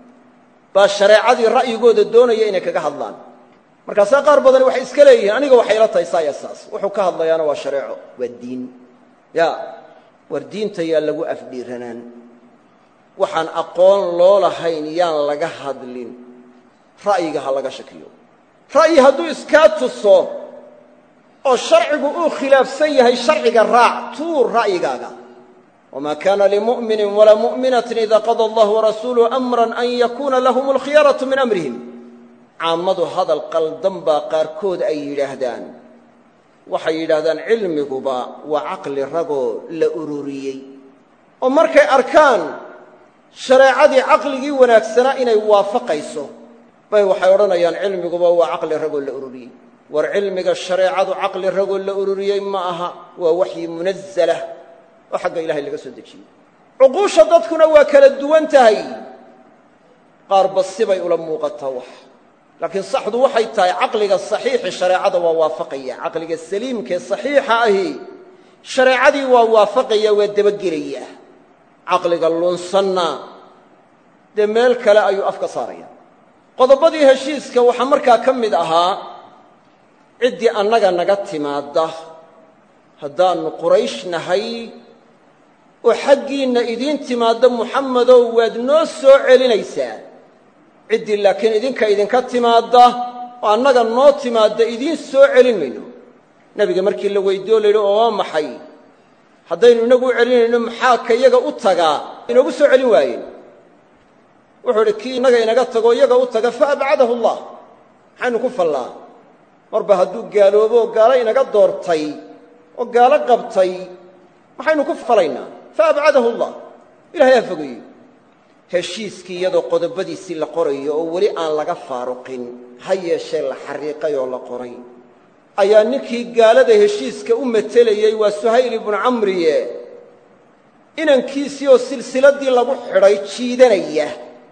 baa shareecadii ra'yigooda doonaya inay kaga hadlaan markaasaa qaar badani waxay iska leeyihiin aniga waxay ila tahay saa iyo saas wuxuu ka hadlayaana waa shareeco waa diin ya war diinta yaa lagu afdhiiranaan waxaan aqoon loo lahayn yaan laga hadlin ra'yiga ha laga shakiyo ra'yi hadduu iskaa tuso oo sharcigu uu khilaafsan yahay sharciga raac tuur ra'yigaaga wamaa kaana limu'minin walaa mu'minatin idaa qada allahu warasuuluhu amran an yakuuna lahum alkhiyaratu min amrihim caammadu hadal qaldan baa qaarkood ay yidhaahdaan waxay yidhaahdaan cilmiguba waa caqli ragoo la ururiyey oo markay arkaan shareecadii caqligii wanaagsanaa inay waafaqayso bay waxay odhanayaan cilmiguba waa caqli ragoo la ururiyey war cilmiga shareecadu caqli ragoo la ururiyey ma aha waa waxyi munazalah oo xagga ilaahay laga soo dejiyey cuquusha dadkuna waa kala duwan tahay qaar basi bay ula muuqataa wax laakiin saxdu waxay tahay caqliga saxiixi shareecada waa waafaqaya caqliga saliimkee saxiixa ahi shareecadii waa waafaqaya waa dabagelaya caqliga lunsanna dee meel kale ayuu afka saaraya qodobadii heshiiska waxaa markaa ka mid ahaa ciddii annaga naga timaadda haddaannu quraysh nahay oo xaggiinna idiin timaadda muxamedow waad noo soo celinaysaa ciddii laakiin idinka idinka timaadda oo annaga noo timaadda idiin soo celin mayno nebiga markii la weydiiyo o la yidhi oo waa maxay haddaynu inagu u celinayno maxaa ka iyaga u tagaa inoogu soo celin waayeen wuxuu idhi kii innaga inaga tago iyaga u taga fa abcadahu allah maxaynu ku fallaa marba hadduu gaaloobo oo gaalo inaga doortay oo gaalo qabtay maxaynu ku falaynaa fa abcadahu allah ilahay ha fogeeyo heshiiskii iyadoo qodobadiisii la qorayo oo weli aan laga faaruqin ha yeeshee la xariiqay oo la qoray ayaa ninkii gaalada heshiiska u matelayey waa suhayl ibnu camriye inankiisii oo silsiladdii lagu xidhay jiidanaya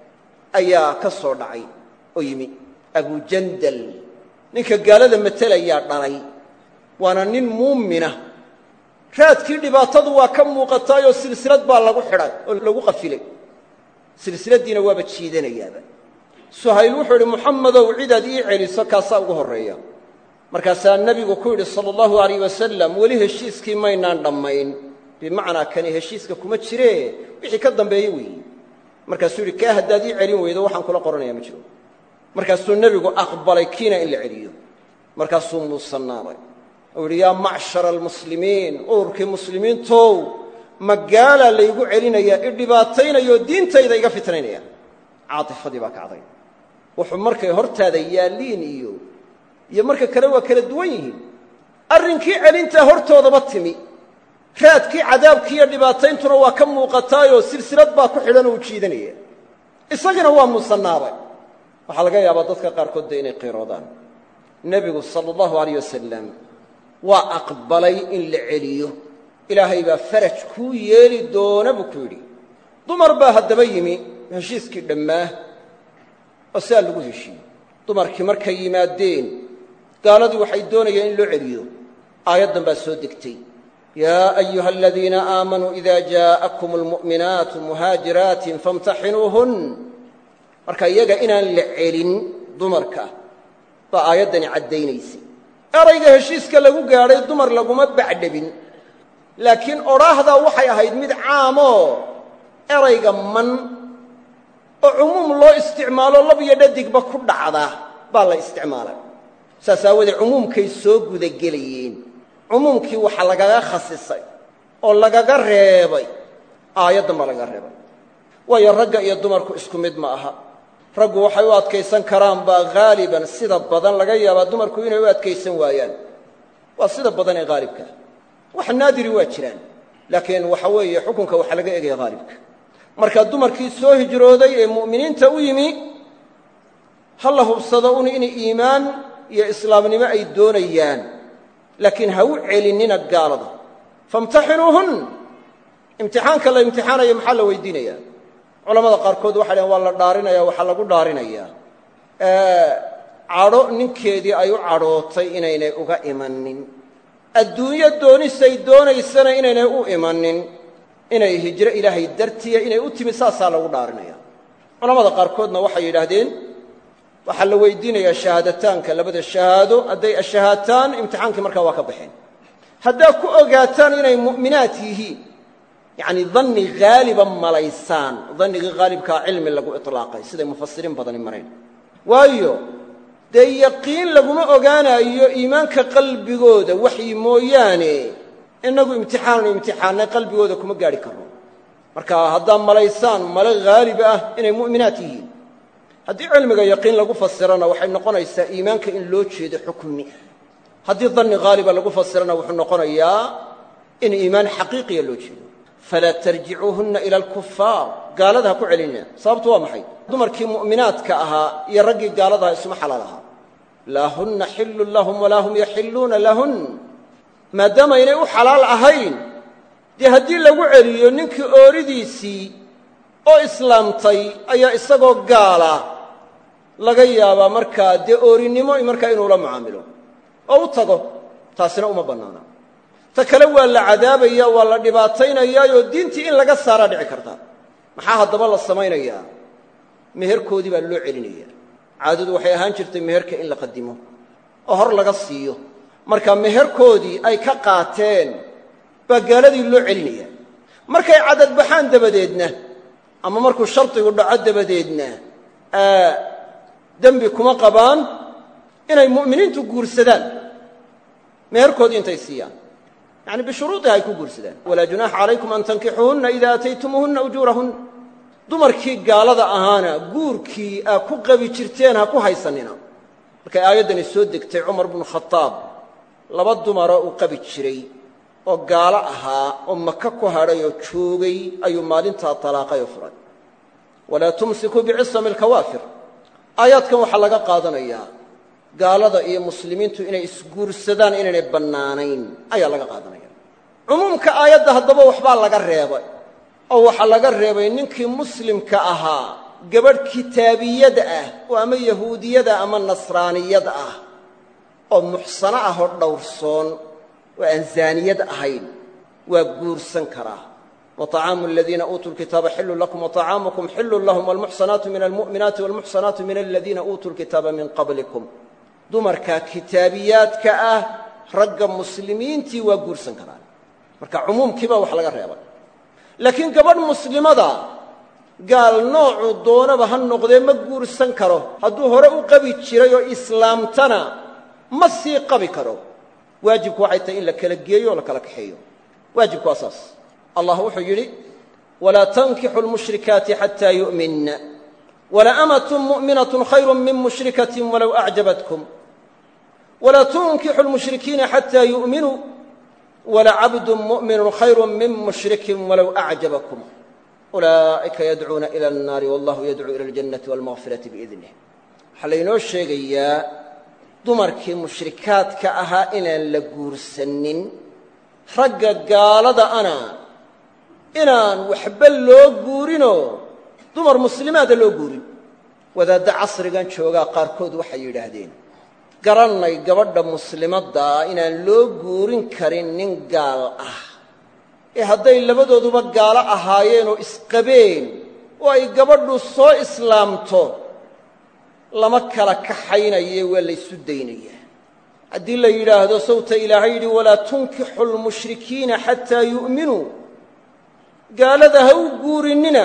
ayaa ka soo dhacay oo yimi abujandal ninka gaalada matelayaa dhalay waana nin muumina raadkii dhibaatadu waa ka muuqataayoo silsilad baa lagu xidhay oo lagu qafilay silsiladdiina waaba jiidanayaaba suhayl wuxuu idhi muxamedow cidaad ii celiso kaasaa ugu horreeya markaasaa nebigu ku yidhi sala allahu alayh wasalam weli heshiiskii maynaan dhammayn bimacnaa kani heshiiska kuma jiree wixii ka dambeeye weeye markaasuu yidhi kaa haddaad ii celin weydo waxaan kula qoranayaa ma jiro markaasuu nebigu aqbalay kiina in la celiyo markaasuu muusannaabay oo yidhi yaa macshara almuslimiin ururkii muslimiintow magaalaa laygu celinayaa i dhibaataynayoo diintayda iga fitnaynaya caatifadii baa kacday wuxuu markay hortaada yaalliin iyo iyo marka kale waa kala duwan yihiin arrinkii celintaa hortoodaba timi raadkii cadaabkii iyo dhibaatayntuna waa ka muuqataayoo silsilad baa ku xidhan oo u jiidanaya isagina waa muusannaabay waxaa laga yaabaa dadka qaarkood de inay qiiroodaan nebigu sala allahu alayh wasalam waa aqbalay in la celiyo ilaahay baa faraj kuu yeeli doona buu ku yidhi dumar baa haddaba yimi heshiiskii dhammaa oo siaa lagu heshiiyey dumarkii markay yimaadeen gaaladii waxay doonayeen in loo celiyo aayaddan baa soo degtay yaa ayuha aladiina aamanuu ida jaa'akum almu'minaatu muhaajiraatin famtaxinuuhun marka iyaga inaan la celin dumarka baa aayaddani caddaynaysay erayga heshiiska lagu gaadhay dumar laguma bacdhabin laakiin odhaahdaa waxay ahayd mid caamoo erayga man oo cumuum loo isticmaalo lab iyo dhadigba ku dhacda baa la isticmaalay saas aawoodee cumuumkay soo gudagelayeen cumuumkii waxa lagaga khasisay oo lagaga reebay aayaddan baa lagaga reebay waayo ragga iyo dumarku isku mid ma aha raggu waxay u adkaysan karaan baa haaliban sida badan laga yaabaa dumarku inay u adkaysan waayaan waa sida badan ee haalibkaa wax naadiri waa jiraan laakiin waxa weeye xukunka waxaa laga egaya haalibka marka dumarkii soo hijrooday ee mu'miniinta u yimi ha la hubsado un in iimaan iyo islaamnimo ay doonayaan laakiin ha u celinina gaalada famtaxinuuhun imtixaanka la imtixaanayo maxaa la weydiinayaa culamada qaarkood waxay dhaheen waa la dhaarinaya waxaa lagu dhaarinayaa cadho ninkeedii ay u cadhootay inaynay uga imanin adduunyo doonisay doonaysana inaynay u imanin inay hijro ilaahay dartiya inay u timi saasaa lagu dhaarinaya culamada qaarkoodna waxay yidhaahdeen waxaa la weydiinayaa shahaadataanka labada shahaado hadday ashahaataan imtixaankii markaa waa ka baxeen haddaad ku ogaataan inay mu'minaat yihiin yacni danni haaliba malaysaan dannigii haalibkaa cilmi lagu itlaaqay siday mufasiriin badani mareen waayo dee yaqiin laguma ogaanayo iimaanka qalbigooda waxyi mooyaane innagu imtixaananu imtixaannay qalbigooda kuma gaadhi karno marka haddaad malaysaan male haalib ah inay mu'minaat yihiin haddii cilmiga yaqiin lagu fasirana waxay noqonaysaa iimaanka in loo jeedo xukmi haddii danni haaliba lagu fasirana wuxuu noqonayaa in iimaan xaqiiqiya loo jeedo falaa tarjicuuhunna ila alkufaar gaalada ha ku celinina sababtu waa maxay dumarkii mu'minaadka ahaa iyo raggii gaaladaha isuma xalaal ahaa laa hunna xillun lahum walaa hum yaxilluuna lahun maadaama aynay u xalaal ahayn dee haddii lagu celiyo ninkii ooridiisii oo islaamtay ayaa isagoo gaala laga yaabaa markaa dee oorinimo markaa inuu la mucaamilo oo u tago taasina uma bannaana ta kale waa la cadaabaya waa la dhibaataynayaayoo diintii in laga saaraa dhici karta maxaa haddaba la samaynayaa meherkoodii baa loo celinaya caadadu waxay ahaan jirtay meherka in la qadimo oo hor laga siiyo marka meherkoodii ay ka qaateen baa gaaladii loo celinaya markay cadad baxaan dabadeedna ama markuu shardigu dhaco dabadeedna dembi kuma qabaan inay mu'miniintu guursadaan meherkoodii intay siiyaan yani bishuruudiha ay ku guursadaan walaa junaaxa calaykum an tankixuuhunna idaa aataytumuuhunna ujuurahunna dumarkii gaalada ahaana guurkii aa ku qabi jirteen ha ku haysanina markay aayaddani soo degtay cumar bnu khadaab laba dumaroo uu qabi jiray oo gaalo ahaa oo maka ku hadhay oo joogay ayuu maalintaa talaaqay oo furay walaa tumsikuu bicisami alkawaafir aayaadkan waxaa laga qaadanayaa gaalada iyo muslimiintu inay isguursadaan inaynay bannaanayn ayaa laga qaadanaya cumuumka aayadda haddaba waxbaa laga reebay oo waxaa laga reebay ninkii muslimka ahaa gabadh kitaabiyada ah oo ama yahuudiyada ama nasraaniyada ah oo muxsano ah oo dhowrsoon oo aan zaaniyad ahayn waa guursan karaa وطعام الذين أوتوا الكتاب حل لكم وطعامكم حل لهم والمحصنات من المؤمنات والمحصنات من الذين أوتوا الكتاب من قبلكم dumarka kitaabiyaadka ah ragga muslimiintii waa guursan karaan marka cumuumkiiba wax laga reebay laakiin gabadh muslimada gaal noocu doonaba ha noqdee ma guursan karo hadduu hore u qabi jiray oo islaamtana ma sii qabi karo waajibku waxay tahay in la kala geeyo oo la kala kaxeeyo waajibku asaas allah wuxuu yidhi walaa tankixu lmushrikaati xataa yu'minna walaamatun mu'minatun khayru min mushrikatin walow acjabatkum ولا تنكحوا المشركين حتى يؤمنوا ولعبد مؤمن خير من مشرك ولو أعجبكم أولئك يدعون إلى النار والله يدعو إلى الجنة والمغفرة بإذنه حلينو شيغيا dumarkii mushrikaadka ahaa inaan la guursanin ragga gaalada ana inaan waxba loo guurinoo dumar muslimaada loo guurin wadaadda casrigan joogaa qaarkood waxay yidhaahdeen garannay gabadha muslimadda inaan loo guurin karin nin gaal ah ee hadday labadooduba gaalo ahaayeen oo isqabeen oo ay gabadhu soo islaamto lama kala kaxaynaye waa laysu daynayaa haddii la yidhaahdo sawta ilaahay yidhi walaa tunkixu lmushrikiina xataa yu'minuu gaalada ha u guurinnina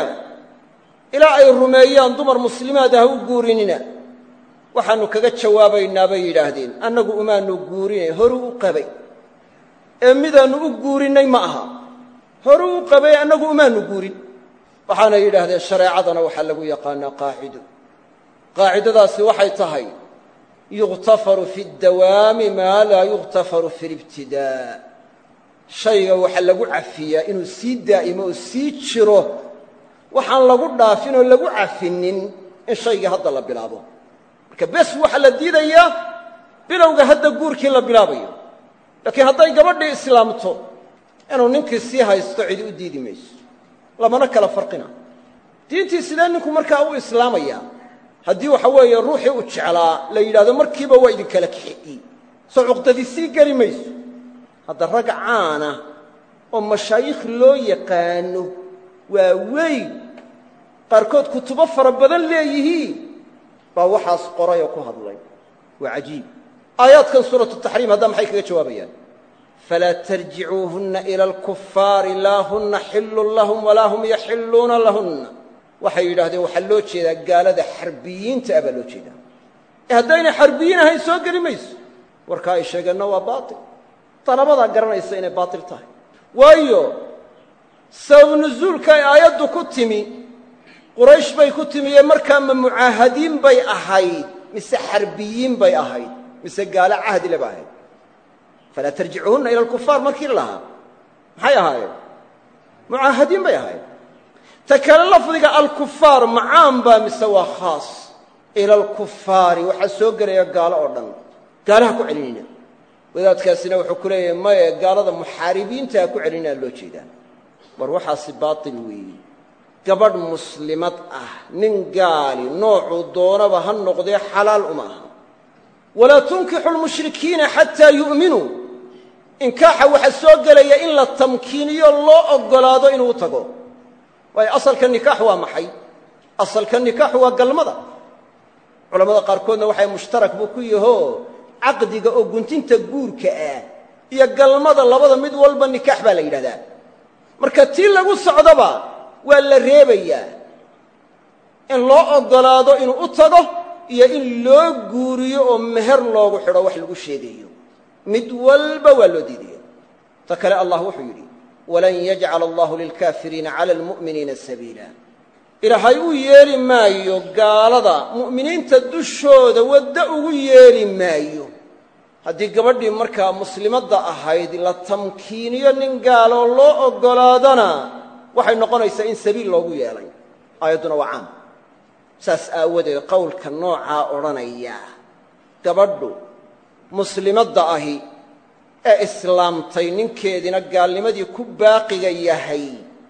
ilaa ay rumeeyaan dumar muslimaada ha u guurinnina waxaannu kaga jawaabaynaa bay yidhaahdeen annagu umaanu guurinay horuu u qabay ee midaannu u guurinnay ma aha horuu u qabay annagu umaanu guurin waxaana yidhaahdeen shareecadana waxaa lagu yaqaanaa qaacido qaacidadaasi waxay tahay yukhtafaru fi اdawaami maa laa yukhtafaru fi اlibtidaa shayga waxaa lagu cafiyaa inuu sii daa'imo oo sii jiro waxaan lagu dhaafin oo lagu cafinin in shaygii hadda la bilaabo marka bes waxaa la diidayaa bilowga hadda guurkii la bilaabayo laakiin hadday gabadhii islaamto inuu ninkii sii haysto cidi u diidi mayso lamana kala farqina diintii sidee ninku markaa u islaamaya haddii waxa weeye ruuxii u jeclaa la yidhahdo markiiba waa idin kala kaxeeyey soo cuqdadii sii geli mayso hadda rag caana oo mashaayikh loo yaqaano waa weyn qaarkood kutubo fara badan leeyihiin baa waxaas qoray oo ku hadlay waa cajiib aayaadkan suuratu taxriim haddaa maxay kaga jawaabayaan falaa tarjicuuhunna ila alkufaari laa hunna xillun lahum walaa hum yaxilluuna lahunna waxay yidhaahdeen waxaa loo jeedaa gaalada xarbiyiinta ah baa loo jeedaa ee haddaynay xarbiyiin ahayn soo geli mayso warkaa ay sheegeenna waa baatil dalabadaa garanaysa inay baatil tahay waayo sabab nusuulka ay aayaddu ku timi quraysh bay ku timiye markaa ma mucaahadiin bay ahayd mise xarbiyiin bay ahayd mise gaalo cahdi leba ahayd falaa tarjicuuhunna ila alkufaar markii la lahaa maxay ahaayeen mucaahadiin bay ahayd ta kale lafdiga alkufaar macaan baa mise waa khaas ila alkufaari waxaa soo gelaya gaalo oo dhan gaalaha ku celinayna wadaadkaasina wuxuu ku leeyahay maya gaalada muxaaribiinta ku celinaa loo jeedaa war waxaasi baatil weeye gabadh muslimad ah nin gaali noocuu doonaba ha noqdee xalaal uma aha walaa tunkixu lmushrikiina xataa yu'minuu inkaaxa waxaa soo gelaya in la tamkiiniyo loo oggolaado inuu tago waayo asalka nikaax waa maxay asalka nikaaxu waa galmada culammada qaarkoodna waxay mushtarak buu ku yahoo caqdiga oo guntinta guurka ah iyo galmada labada mid walba nikaax baa la yidhahdaa marka tii lagu socdoba waa la reebayaa in loo oggolaado inuu u tago iyo in loo guuriyo oo meher loogu xidho wax lagu sheegayo mid walba waa loo diidaya ta kale allah wuxuu yidhi walan yajcala allahu lilkaafiriina cala almu'miniina sabiila ilaahay u yeeli maayo gaalada mu'miniinta dushooda waddo ugu yeeli maayo haddii gabadhii markaa muslimadda ahayd la tamkiiniyo nin gaaloo loo oggolaadana waxay noqonaysaa in sabiil loogu yeelay aayadduna waa caam saas aawadeed qowlka noocaa odhanaya gabadhu muslimadda ahi ee islaamtay ninkeediina gaalnimadii ku baaqiga yahay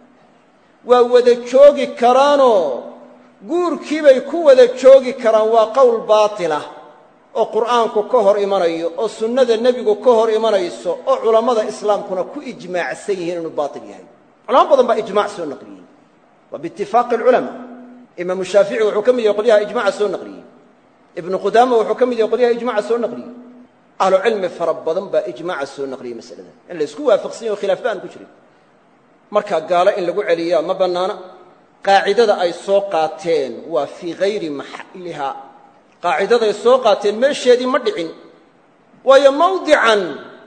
waa wada joogi karaanoo guurkiibay ku wada joogi karaan waa qowl baatilah oo qur'aanku ka hor imanayo oo sunnada nebigu ka hor imanayso oo culammada islaamkuna ku ijmaacsan yihiin inuu baatil yahay culamo badan baa ijmaac soo naqliyey waa biitifaaqi alculamaa imaamu shaafici wuxuu ka mid yahay qolyaha ijmaaca soo naqliyey ibnu qudaama wuxuu ka mid yahay qolyaha ijmaaca soo naqliyey ahlu cilmi fara badan baa ijmaaca soo naqliyey masaladan in la isku waafaqsan yaho khilaaf ba aan ku jirin marka gaalo in lagu celiyaa ma bannaana qaacidada ay soo qaateen waa fii hayri maxallihaa qaacidaday soo qaateen meesheedii ma dhicin waayo mawdican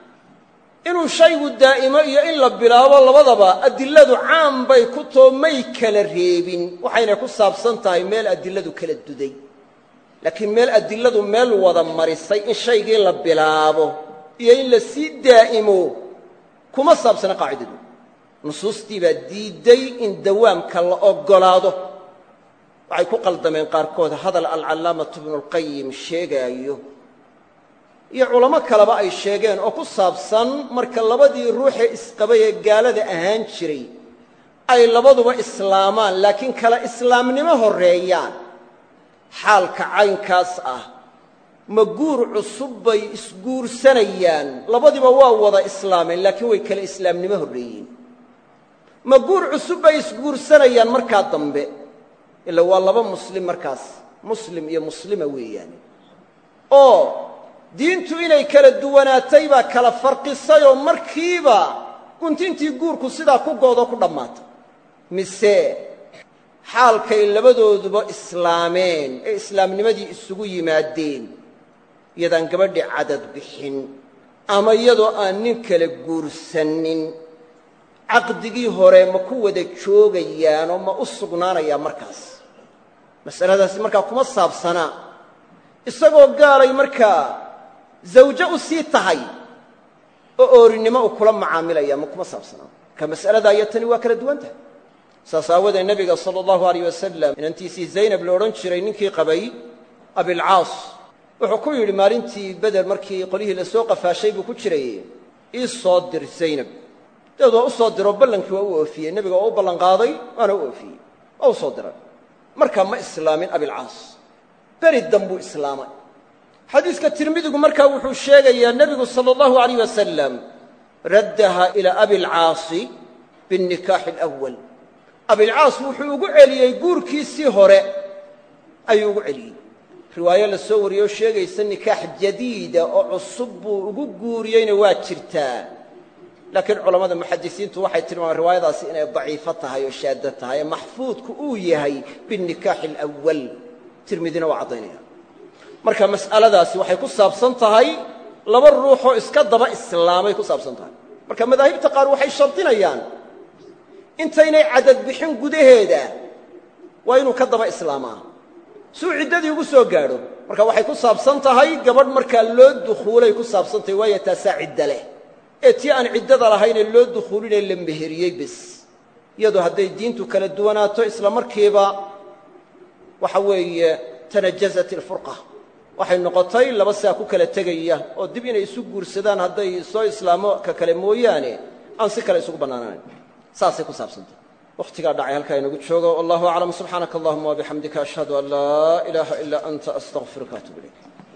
inuu shaygu daa'imo iyo in la bilaabo labadaba adiladu caam bay ku too may kala reebin waxayna ku saabsan tahay meel adiladu kala duday laakiin meel adiladu meel wada marisay in shaygii la bilaabo iyo in la sii daa'imo kuma saabsana qaacidadu nusuustii baa diidday in dawaamka la oggolaado waxay ku qaldameen qaarkood hadal alcallaamatu bnulqayim sheegaayo iyo culamo kaleba ay sheegeen oo ku saabsan marka labadii ruuxee isqabay ee gaalada ahaan jiray ay labaduba islaamaan laakiin kala islaamnimo horreeyaan xaalka caynkaas ah ma guur cusub bay isguursanayaan labadiba waa wada islaameen laakiin way kala islaamnimo horreeyeen ma guur cusub bay isguursanayaan markaa dambe ila waa laba muslim markaas muslim iyo muslima weeyaane oo diintu inay kala duwanaatay baa kala farqisay oo markiiba guntintii guurku sidaa ku goodoo ku dhammaatay mise xaalkay labadooduba islaameen ee islaamnimadii isugu yimaadeen iyadaan gabadhii cadad bixin ama iyadoo aan nin kala guursanin caqdigii hore ma ku wada joogayaanoo ma u sugnaanayaa markaas masaladaasi markaa kuma saabsanaa isagoo gaalay markaa zawjo u sii tahay oo oorinimo uu kula macaamilaya ma kuma saabsanaa ka mas'aladaa iyo tani waa kala duwan tahay saas aawadeed nebiga sala allahu alayh wasalam inantiisii zaynab la odhan jiray ninkii qabay abilcaas wuxuu ku yidhi maalintii beder markii qolyihii la soo qafaashay buu ku jiray ii soo dir zaynab dabeed waa u soo diro ballankii waa u oofiyey nebiga waa u ballanqaaday waana u oofiyey waa u soo diray markaa ma islaamin abilcaas beri dambuu islaamay xadiiska tirmidigu markaa wuxuu sheegayaa nebigu sala allahu alayh wasalam raddaha ilaa abilcaasi binikaaxi alawal abilcaas wuxuu ugu celiyey guurkiisii hore ayuu ugu celiyey riwaayo la soo wariyoo sheegaysa nikaax jadiida oo cusub buu ugu guuriyeyna waa jirtaa laakiin culammada muxadisiintu waxay tilmaamaan riwaayadaasi inay daciifo tahay oo shaaddo tahay ee maxfuudku uu yahay binikaaxi alawal tirmidina waa caddaynaya marka mas'aladaasi waxay ku saabsan tahay laba ruuxoo iska daba islaamay ku saabsan tahay marka madaahibta qaar waxay shardinayaan intaynay cadad bixin gudaheeda waa inuu ka daba islaamaa suu ciddadii ugu soo gaadho marka waxay ku saabsan tahay gabadh markaa loo dukhuulay ku saabsan tahay waayo taasaa cidda leh ee tii aan ciddada lahaynee loo dukhuulinee la meheriyey bes iyadoo hadday diintu kala duwanaato isla markiiba waxa weeye tanajazat ilfurqa waxay noqotay laba saa ku kala tegaya oo dib inay isu guursadaan hadday soo islaamo ka kale mooyaane aan si kale isugu bannaanayn saasay ku saabsantay wakhtigaa dhacay halkaa inagu joogo wallahu aclam subxaanaka allahuma wabixamdika ashhadu an laa ilaaha ilaa anta astaqfiruka atuub ilayk